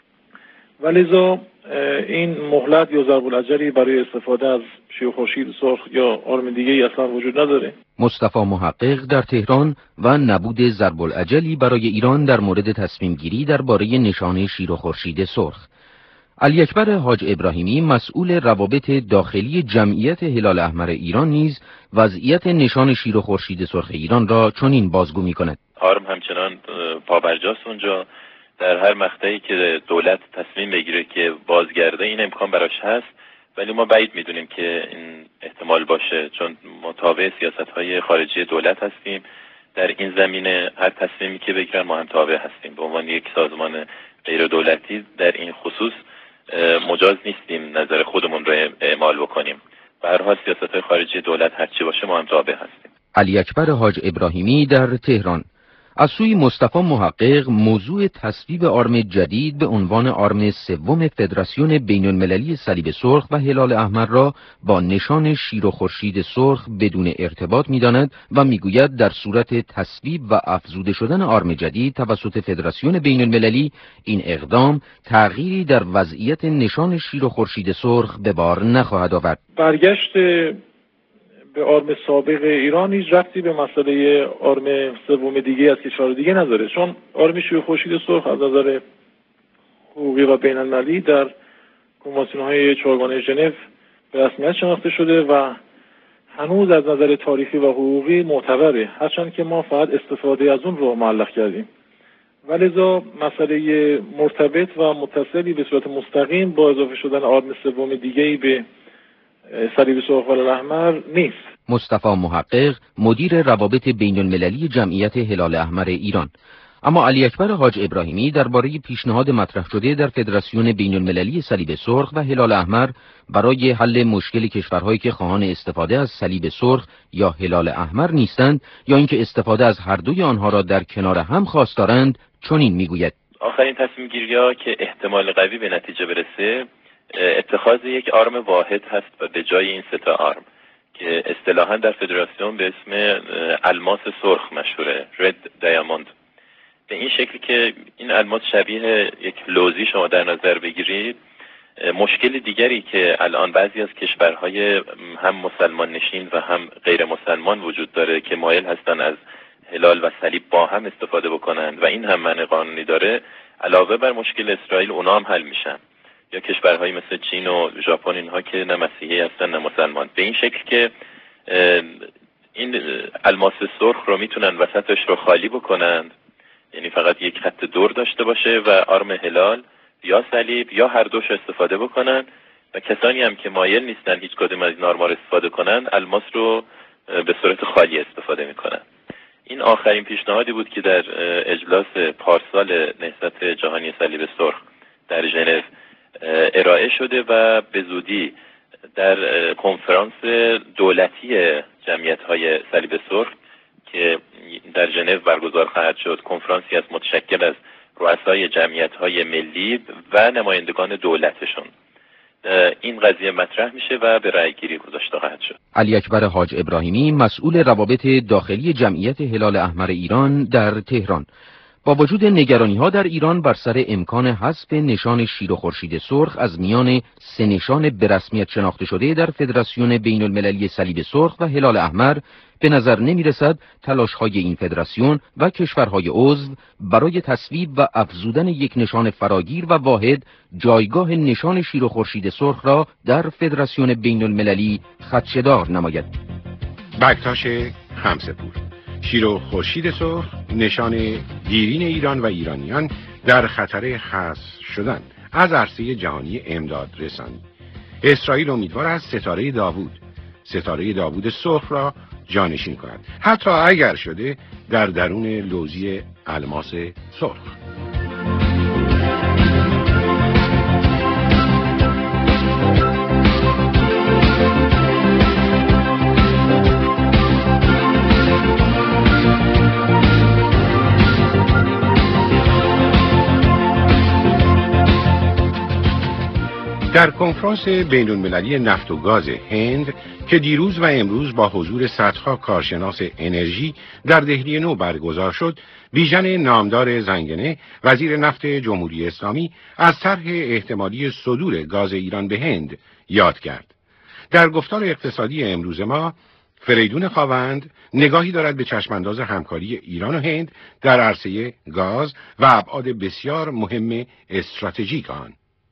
ولذا این مهلت یا ضرب الاجلی برای استفاده از شیر و خورشید سرخ یا آرم دیگه‌ای اصلا وجود نداره.
مصطفی محقق در تهران و نبود ضرب الاجلی برای ایران در مورد تصمیم گیری درباره نشان شیر و خورشید سرخ. علی اکبر حاج ابراهیمی مسئول روابط داخلی جمعیت هلال احمر ایران نیز وضعیت نشان شیر و خورشید سرخ ایران را چنین بازگو می‌کند.
آرم همچنان پابرجاست اونجا. در هر مقطعی که دولت تصمیم بگیره که بازگرده این امکان براش هست، ولی ما بعید میدونیم که این احتمال باشه، چون متابع سیاست‌های خارجی دولت هستیم. در این زمینه هر تصمیمی که بگیرن ما هم تابع هستیم. به عنوان یک سازمان غیر دولتی در این خصوص مجاز نیستیم نظر خودمون رو اعمال بکنیم. به هر حال سیاست‌های خارجی دولت هر چی باشه ما هم تابع هستیم.
علی اکبر حاج ابراهیمی در تهران. از سوی مصطفی محقق موضوع تصویب آرم جدید به عنوان آرم سوم فدراسیون بین‌المللی صلیب سرخ و هلال احمر را با نشان شیر و خورشید سرخ بدون ارتباط می‌داند و می‌گوید در صورت تصویب و افزوده شدن آرم جدید توسط فدراسیون بین‌المللی این اقدام تغییری در وضعیت نشان شیر و خورشید سرخ به بار نخواهد آورد.
برگشت به آرم سابق ایران هیچ ربطی به مسئله آرم سوم دیگه از کشور دیگه نداره، چون آرم شیر و خورشید سرخ از نظر حقوقی و بین‌المللی در کنوانسیون‌های چهارگانه ژنو به رسمیت شناخته شده و هنوز از نظر تاریخی و حقوقی معتبره، هرچند که ما فقط استفاده از اون رو معلق کردیم. ولذا مسئله مرتبط و متصلی به صورت مستقیم با اضافه شدن آرم سوم دیگه‌ای به صلیب سرخ و هلال احمر نیست.
مصطفی محقق مدیر روابط بین‌المللی جمعیت هلال احمر ایران. اما علی اکبر حاج ابراهیمی درباره پیشنهاد مطرح شده در فدراسیون بین‌المللی صلیب سرخ و هلال احمر برای حل مشکل کشورهایی که خواهان استفاده از صلیب سرخ یا هلال احمر نیستند یا اینکه استفاده از هر دوی آنها را در کنار هم خواستارند چنین میگوید:
آخرین تصمیم گیری‌ها که احتمال قوی به نتیجه برسه اتخاذ یک آرم واحد هست و به جای این سه تا آرم که اصطلاحاً در فدراسیون به اسم الماس سرخ مشهوره، رد دیاموند. به این شکل که این الماس شبیه یک لوزی شما در نظر بگیرید. مشکل دیگری که الان بعضی از کشورهای هم مسلمان نشین و هم غیر مسلمان وجود داره که مایل هستن از هلال و صلیب با هم استفاده بکنند و این هم معنی قانونی داره، علاوه بر مشکل اسرائیل اونا هم حل میشن، یا کشورهایی مثل چین و ژاپن اینها که نه مسیحی هستن نه مسلمان. به این شکل که این الماس سرخ رو میتونن وسطش رو خالی بکنند، یعنی فقط یک خط دور داشته باشه و آرم هلال یا صلیب یا هر دوش استفاده بکنن و کسانی هم که مایل نیستن هیچ کدوم از این آرما رو استفاده کنن الماس رو به صورت خالی استفاده میکنن. این آخرین پیشنهادی بود که در اجلاس پارسال نهضت جهانی صلیب سرخ در ژنو ارائه شده و به زودی در کنفرانس دولتی جمعیت‌های صلیب سرخ که در ژنو برگزار خواهد شد، کنفرانسی است متشکل از رؤسای جمعیت‌های ملی و نمایندگان دولتشون، این قضیه مطرح میشه و به رأی گیری گذاشته خواهد شد.
علی اکبر حاج ابراهیمی مسئول روابط داخلی جمعیت هلال احمر ایران در تهران. با وجود نگرانی‌ها در ایران بر سر امکان حذف نشان شیر و خورشید سرخ از میان سه نشان به رسمیت شناخته شده در فدراسیون بین‌المللی صلیب سرخ و هلال احمر، به نظر نمی‌رسد تلاش‌های این فدراسیون و کشورهای عضو برای تصویب و افزودن یک نشان فراگیر و واحد جایگاه نشان شیر و خورشید سرخ را در فدراسیون بین‌المللی خدشه‌دار نماید.
بکتاش خمسه‌پور: شیر و خورشید سرخ نشان دیرین ایران و ایرانیان در خطر حذف شدن از عرصه جهانی امداد رسانی. اسرائیل امیدوار است ستاره داوود، ستاره داوود سرخ را جانشین کند، حتی اگر شده در درون لوزی الماس سرخ. در کنفرانس بین المللی نفت و گاز هند که دیروز و امروز با حضور صدها کارشناس انرژی در دهلی نو برگزار شد، بیژن نامدار زنگنه وزیر نفت جمهوری اسلامی از طرح احتمالی صدور گاز ایران به هند یاد کرد. در گفتار اقتصادی امروز ما، فریدون خاوند نگاهی دارد به چشمانداز همکاری ایران و هند در عرصه گاز و ابعاد بسیار مهم استراتژیک آن.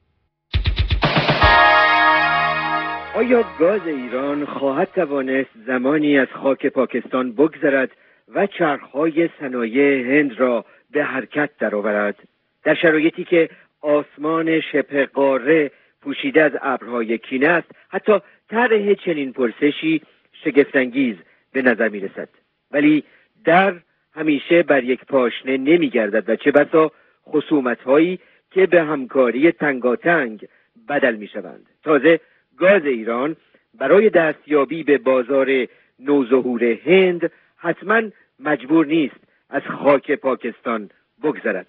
آیا گاز ایران خواهد توانست زمانی از خاک پاکستان بگذرد و چرخهای صنایع هند را به حرکت درآورد؟ در شرایطی که آسمان شبه قاره پوشیده از ابرهای کینه است، حتی طرح چنین پرسشی شگفت‌انگیز به نظر می رسد. ولی در همیشه بر یک پاشنه نمی گردد و چه بسا خصومت‌هایی که به همکاری تنگاتنگ بدل می شوند. تازه گاز ایران برای دستیابی به بازار نوظهور هند حتما مجبور نیست از خاک پاکستان بگذرد.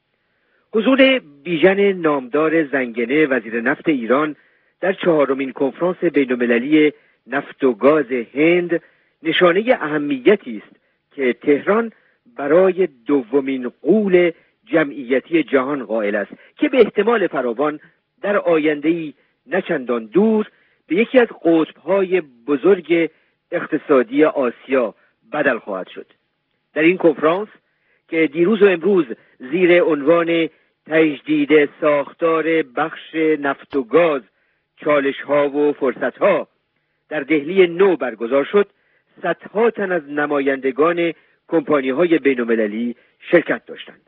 حضور بیژن نامدار زنگنه وزیر نفت ایران در چهارمین کنفرانس بین‌المللی نفت و گاز هند نشانه اهمیتی است که تهران برای دومین غول جمعیتی جهان قائل است که به احتمال فراوان در آینده‌ای نچندان دور به یکی از قطب‌های بزرگ اقتصادی آسیا بدل خواهد شد. در این کنفرانس که دیروز و امروز زیر عنوان تجدید ساختار بخش نفت و گاز، چالش‌ها و فرصت‌ها در دهلی نو برگزار شد، صدها تن از نمایندگان کمپانی‌های بین‌المللی شرکت داشتند.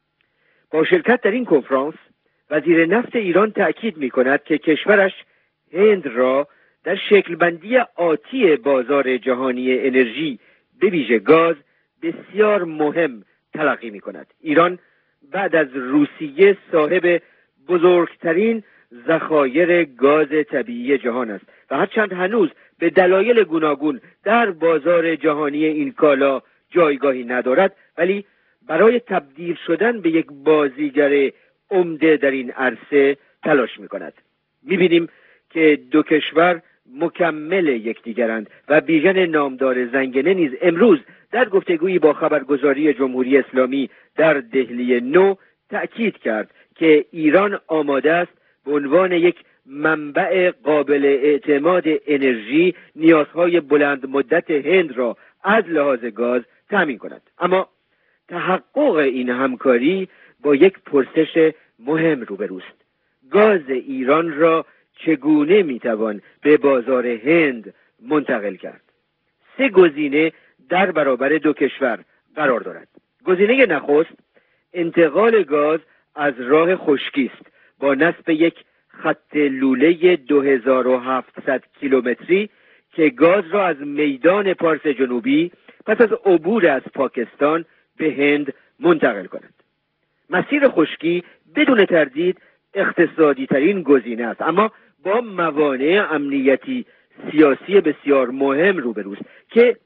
با شرکت در این کنفرانس، وزیر نفت ایران تأکید می‌کند که کشورش هند را در شکل‌بندی آتی بازار جهانی انرژی به ویژه گاز بسیار مهم تلقی می‌کند. ایران بعد از روسیه صاحب بزرگترین ذخایر گاز طبیعی جهان است و هرچند هنوز به دلایل گوناگون در بازار جهانی این کالا جایگاهی ندارد، ولی برای تبدیل شدن به یک بازیگر عمده در این عرصه تلاش می‌کند. می‌بینیم که دو کشور مکمل یکدیگرند و بیژن نامدار زنگنه نیز امروز در گفتگویی با خبرگزاری جمهوری اسلامی در دهلی نو تأکید کرد که ایران آماده است به عنوان یک منبع قابل اعتماد انرژی نیازهای بلند مدت هند را از لحاظ گاز تامین کند. اما تحقق این همکاری با یک پرسش مهم روبروست: گاز ایران را چگونه میتوان به بازار هند منتقل کرد؟ سه گزینه در برابر دو کشور قرار دارد. گزینه نخست، انتقال گاز از راه خشکی است با نصب یک خط لوله دو هزار و هفتصد کیلومتری که گاز را از میدان پارس جنوبی پس از عبور از پاکستان به هند منتقل کند. مسیر خشکی بدون تردید اقتصادی ترین گزینه است، اما با موانع امنیتی سیاسی بسیار مهم روبروست که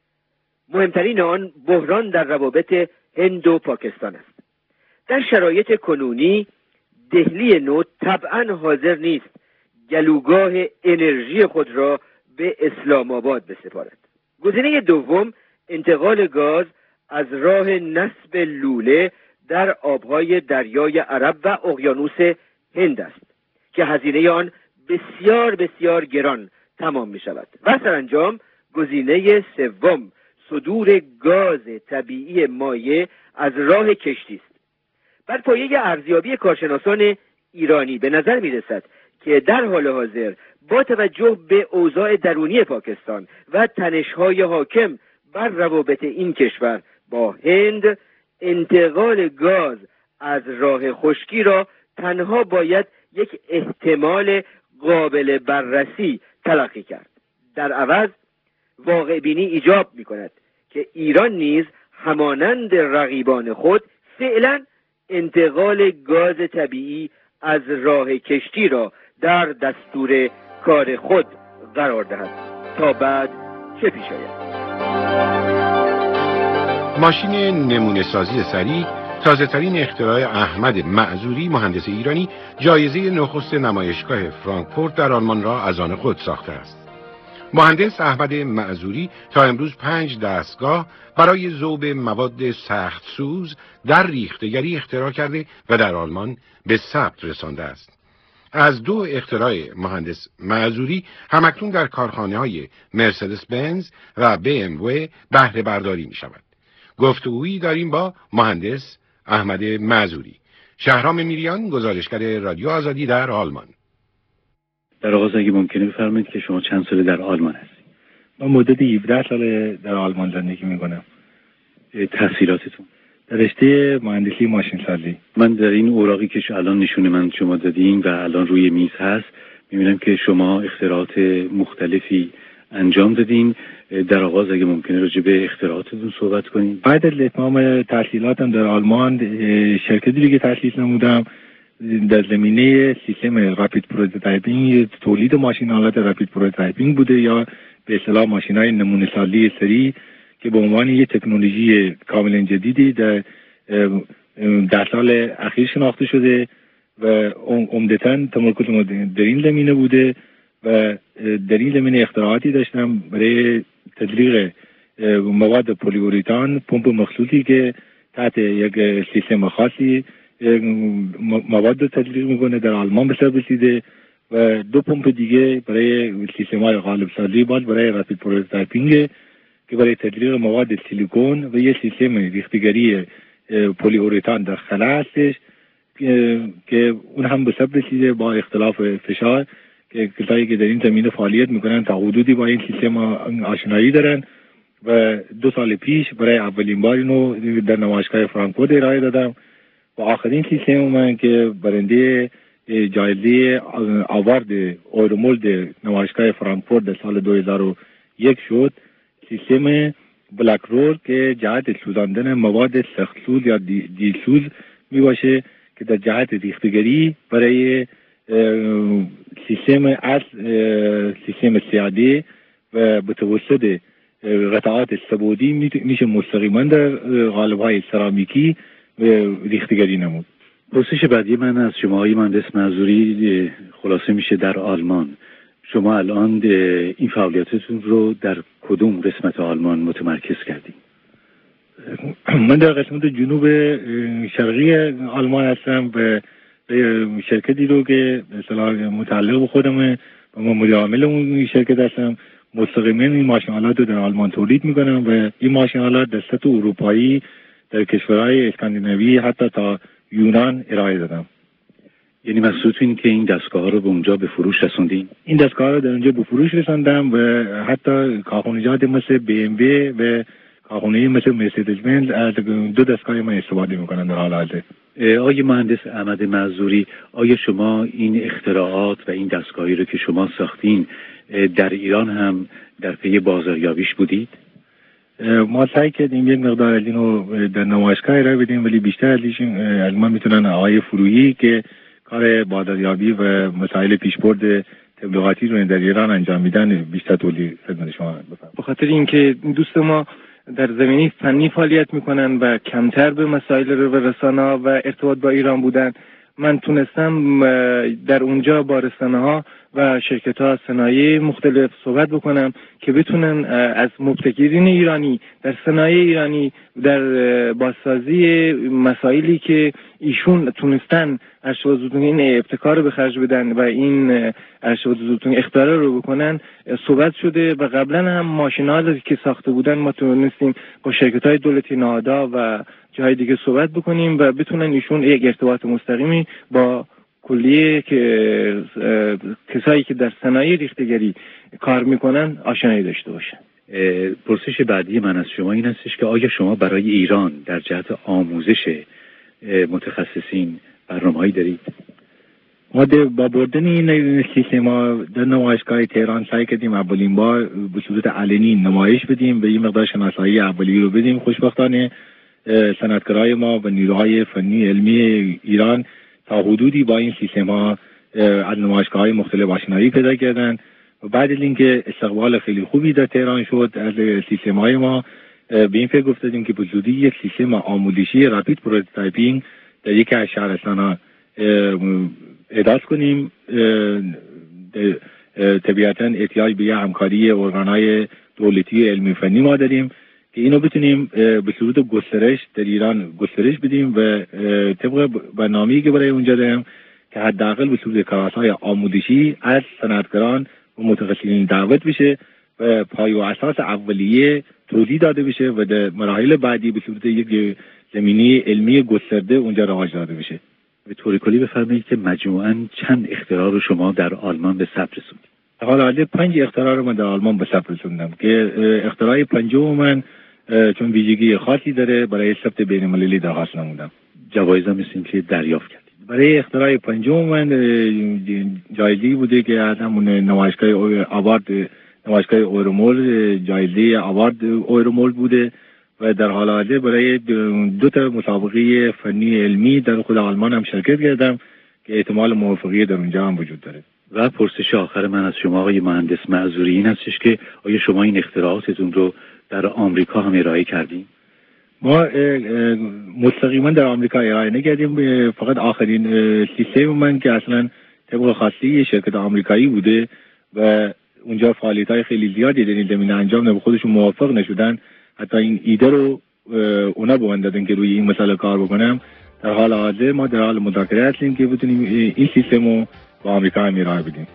مهمترین آن بحران در روابط هند و پاکستان است. در شرایط کنونی دهلی نو طبعا حاضر نیست گلوگاه انرژی خود را به اسلام آباد بسپارد. گزینه دوم، انتقال گاز از راه نصب لوله در آبهای دریای عرب و اقیانوس هند است که هزینه آن بسیار بسیار گران تمام می شود. و سرانجام گزینه سوم، صدور گاز طبیعی مایع از راه کشتی است. بر پایه ارزیابی کارشناسان ایرانی به نظر می رسد که در حال حاضر با توجه به اوضاع درونی پاکستان و تنش‌های حاکم بر روابط این کشور با هند، انتقال گاز از راه خشکی را تنها باید یک احتمال قابل بررسی تلقی کرد. در عوض واقع بینی ایجاب می کند که ایران نیز همانند رقیبان خود فعلا انتقال گاز طبیعی از راه کشتی را در دستور کار خود قرار دهد تا بعد چه پیش آید.
ماشین نمونه سازی سریع، تازه ترین اختراع احمد معذوری مهندس ایرانی، جایزه نخست نمایشگاه فرانکفورت در آلمان را از آن خود ساخته است. مهندس احمد معذوری تا امروز پنج دستگاه برای ذوب مواد سخت سوز در ریختگری اختراع کرده و در آلمان به ثبت رسانده است. از دو اختراع مهندس معذوری همکنون در کارخانه های مرسدس بنز و بی ام و بهره برداری می شود. گفتگویی داریم با مهندس احمد معذوری. شهرام میریان، گزارشگر رادیو آزادی در آلمان.
در آغاز اگه ممکنه بفرمایید که شما چند ساله در آلمان هستید؟
من مدت هفده ساله در آلمان زندگی میکنم.
تحصیلاتتون؟
در رشته مهندسی ماشین سازی.
من در این اوراقی که الان نشون من شما دادین و الان روی میز هست میبینم که شما اختراعات مختلفی انجام دادین. در آغاز اگه ممکنه راجع به اختراعاتتون صحبت کنین.
بعد از اتمام تحصیلاتم در آلمان شرکتی دیگه تأسیس نمودم در زمینه سیستم رپید پروتوتایپینگ، تولید ماشین آلات رپید پروتوتایپینگ بوده یا به اصطلاح ماشین‌های نمونه سازی سری که به عنوان یک تکنولوژی کاملا جدیدی در در سال اخیر شناخته شده و عمدتاً تمرکز ما در این زمینه بوده و در این زمینه اختراعاتی داشتم برای تزریق مواد پلیوریتان، پمپ مخصوصی که تحت یک سیستم خاصی مواد رو تزریق میکنه در آلمان به سر رسیده و دو پمپ دیگه برای سیستم‌های غالب سازی باز برای رپید پروتوتایپینگ که برای تزریق مواد سیلیکون و یک سیستم ریختگری پلی اوریتان در خلا هستش که اون هم به سر رسیده با اختلاف فشار که کسایی که در این زمینه فعالیت میکنن تا حدودی با این سیستم آشنایی دارن و دو سال پیش برای اولین بار اینو در نمایشگاه فرانکفورت ارائه دادم و آخرین سیستم من که برنده جایزه آوارد اورمولد نمایشگاه فرانکفورت در سال دو هزار و یک شد، سیستم بلک رول که جهت سوزاندن مواد سخت‌سوز یا دیلسوز می باشه که در جهت ریختگری برای سیستم اصل سیستم سیادی و به توسط قطعات سبودی میشه مستقیما در قالب‌های سرامیکی ریختگری نمود.
پرسش بعدی من از شما های مهندس معذوری خلاصه میشه در آلمان. شما الان این فعالیتتون رو در کدوم قسمت آلمان متمرکز کردین؟
من در قسمت جنوب شرقی آلمان هستم و شرکتی رو که مثلا متعلق به خودمه و من مدیر عامل اون شرکت هستم مستقیما این ماشین‌آلات رو در آلمان تولید میکنم و این ماشین‌آلات در سطح اروپایی در کشورهای اسکاندیناوی حتی تا یونان ارائه دادم.
یعنی مقصود این که این دستگاه‌ها رو به اونجا به فروش رسوندین؟
این دستگاه‌ها رو در اونجا به فروش رسوندم و حتی کارخانجات مثل بی ام و و کارخانه‌ای مثل مرسدس بنز از دو دستگاه ما استفاده میکنن در حال حاضر.
آقای مهندس احمد معذوری، آیا شما این اختراعات و این دستگاهی رو که شما ساختین در ایران هم در پی بازاریابیش بودید؟
ما سعی کردیم یک مقدار از اینو در نمایشگاه ارائه بدیم ولی بیشتر از از ما میتونن آقای فرویی که کار بازاریابی و مسائل پیشبرد تبلیغاتی رو در ایران انجام میدن بیشتر توضیح خدمت شما بفرمایید.
به خاطر اینکه دوست ما در زمینه فنی فعالیت میکنن و کمتر به مسائل رو به رسانه و ارتباط با ایران بودن، من تونستم در اونجا با رسانه ها و شرکت ها صنایع مختلف صحبت بکنم که بتونن از مبتکرین ایرانی در صنایع ایرانی در بازسازی مسائلی که ایشون تونستن ارشد زودتون این ابتکار رو به خرج بدن و این ارشد زودتون اختراع رو بکنن صحبت شده و قبلا هم ماشین‌ها که ساخته بودن ما تونستیم با شرکت های دولتی نهادها و جای دیگه صحبت بکنیم و بتونن ایشون یک ارتباط مستقیمی با کلیه که کسایی که در صنایع ریختگری کار میکنن آشنایی داشته باشن.
پرسش بعدی من از شما این هستش که آیا شما برای ایران در جهت آموزش متخصصین برنامه‌هایی دارید؟
ما با بردن این سیستما در نمایشگاه تهران سعی کردیم اولین بار به صورت علنی نمایش بدیم و این مقدار شناسایی اولیه رو بدیم. خوشبختانه صنعتگرای ما و نیروهای فنی علمی ایران تا حدودی با این سیستما از نمایشگاه‌های مختلف آشنایی پیدا کردن و بعد از اینکه استقبال خیلی خوبی در تهران شد از سیستم‌های ما، به این فکر افتادیم که به زودی یک سیستم آموزشی رپید پروتوتایپینگ در یکی از شهرستان‌ها اعداد کنیم. طبیعتاً احتیاج به یک همکاری ارگان‌های دولتی علمی فنی ما داریم که اینو بتونیم به صورت گسترش در ایران گسترش بدیم و طبق برنامه‌ای که برای اونجا داریم که حداقل به صورت کلاس‌های آموزشی از صنعتگران و متخصصین دعوت بشه و پای و اساس اولیه توضیح داده بشه و در مراحل بعدی به صورت یک زمینه علمی گسترده اونجا رواج داده بشه.
به طور کلی بفرمایید که مجموعاً چند اختراع رو شما در آلمان به ثبت رسوندید؟
حالا حالا پنج اختراع رو من در آلمان به ثبت رسوندم که اختراع پنجم من چون ویژگی خاصی داره برای ثبت بین‌المللی درخواست نمودم.
جوایز هم مثل که دریافت کردید.
برای اختراع پنجم من جایزه‌ای بوده که از همون نمایشگاه آوارد نمایشگاه اورمول جایزه آوارد اورمول بوده و در حال حاضر برای دو تا مسابقه فنی علمی در خود آلمان هم شرکت کردم که احتمال موفقیت در اونجا هم وجود داره.
و پرسش آخر من از شما آقای مهندس معذوری این هستش که آیا شما این اختراعاتتون رو در آمریکا هم ارائه کردین؟
ما مستقیما در آمریکا ارائه نکردیم، فقط آخرین سیستم من که اصلا طبق خواسته شرکت آمریکایی بوده و اونجا فعالیت‌های خیلی زیادی در این زمینه انجام ندادن، خودشون موافق نشدن، حتی این ایده رو اونا به من دادن که روی این مسئله کار بکنم. در حال حاضر ما در حال مذاکره هستیم که بتونیم این سیستم رو با آمریکا هم ارائه بدیم.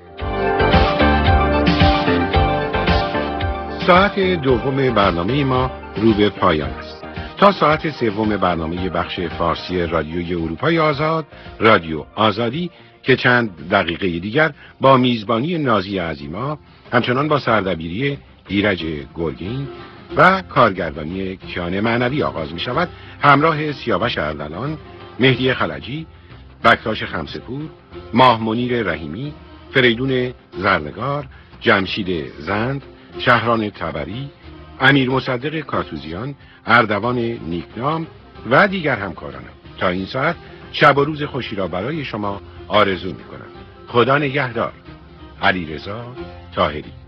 ساعت دوم برنامه ما رو به پایان است. تا ساعت سوم برنامه بخش فارسی رادیوی اروپای آزاد، رادیو آزادی، که چند دقیقه دیگر با میزبانی نازی عظیما همچنان با سردبیری ایرج گرگین و کارگردانی کیان معنوی آغاز می شود، همراه سیاوش اردلان، مهدی خلجی، بکتاش خمسپور، ماه منیر رحیمی، فریدون زرنگار، جمشید زند، شهران تبری، امیر مصدق کاتوزیان، اردوان نیکنام و دیگر همکارانم. تا این ساعت شب و روز خوشی را برای شما آرزو می کنم. خدا نگهدار. علیرضا طاهری.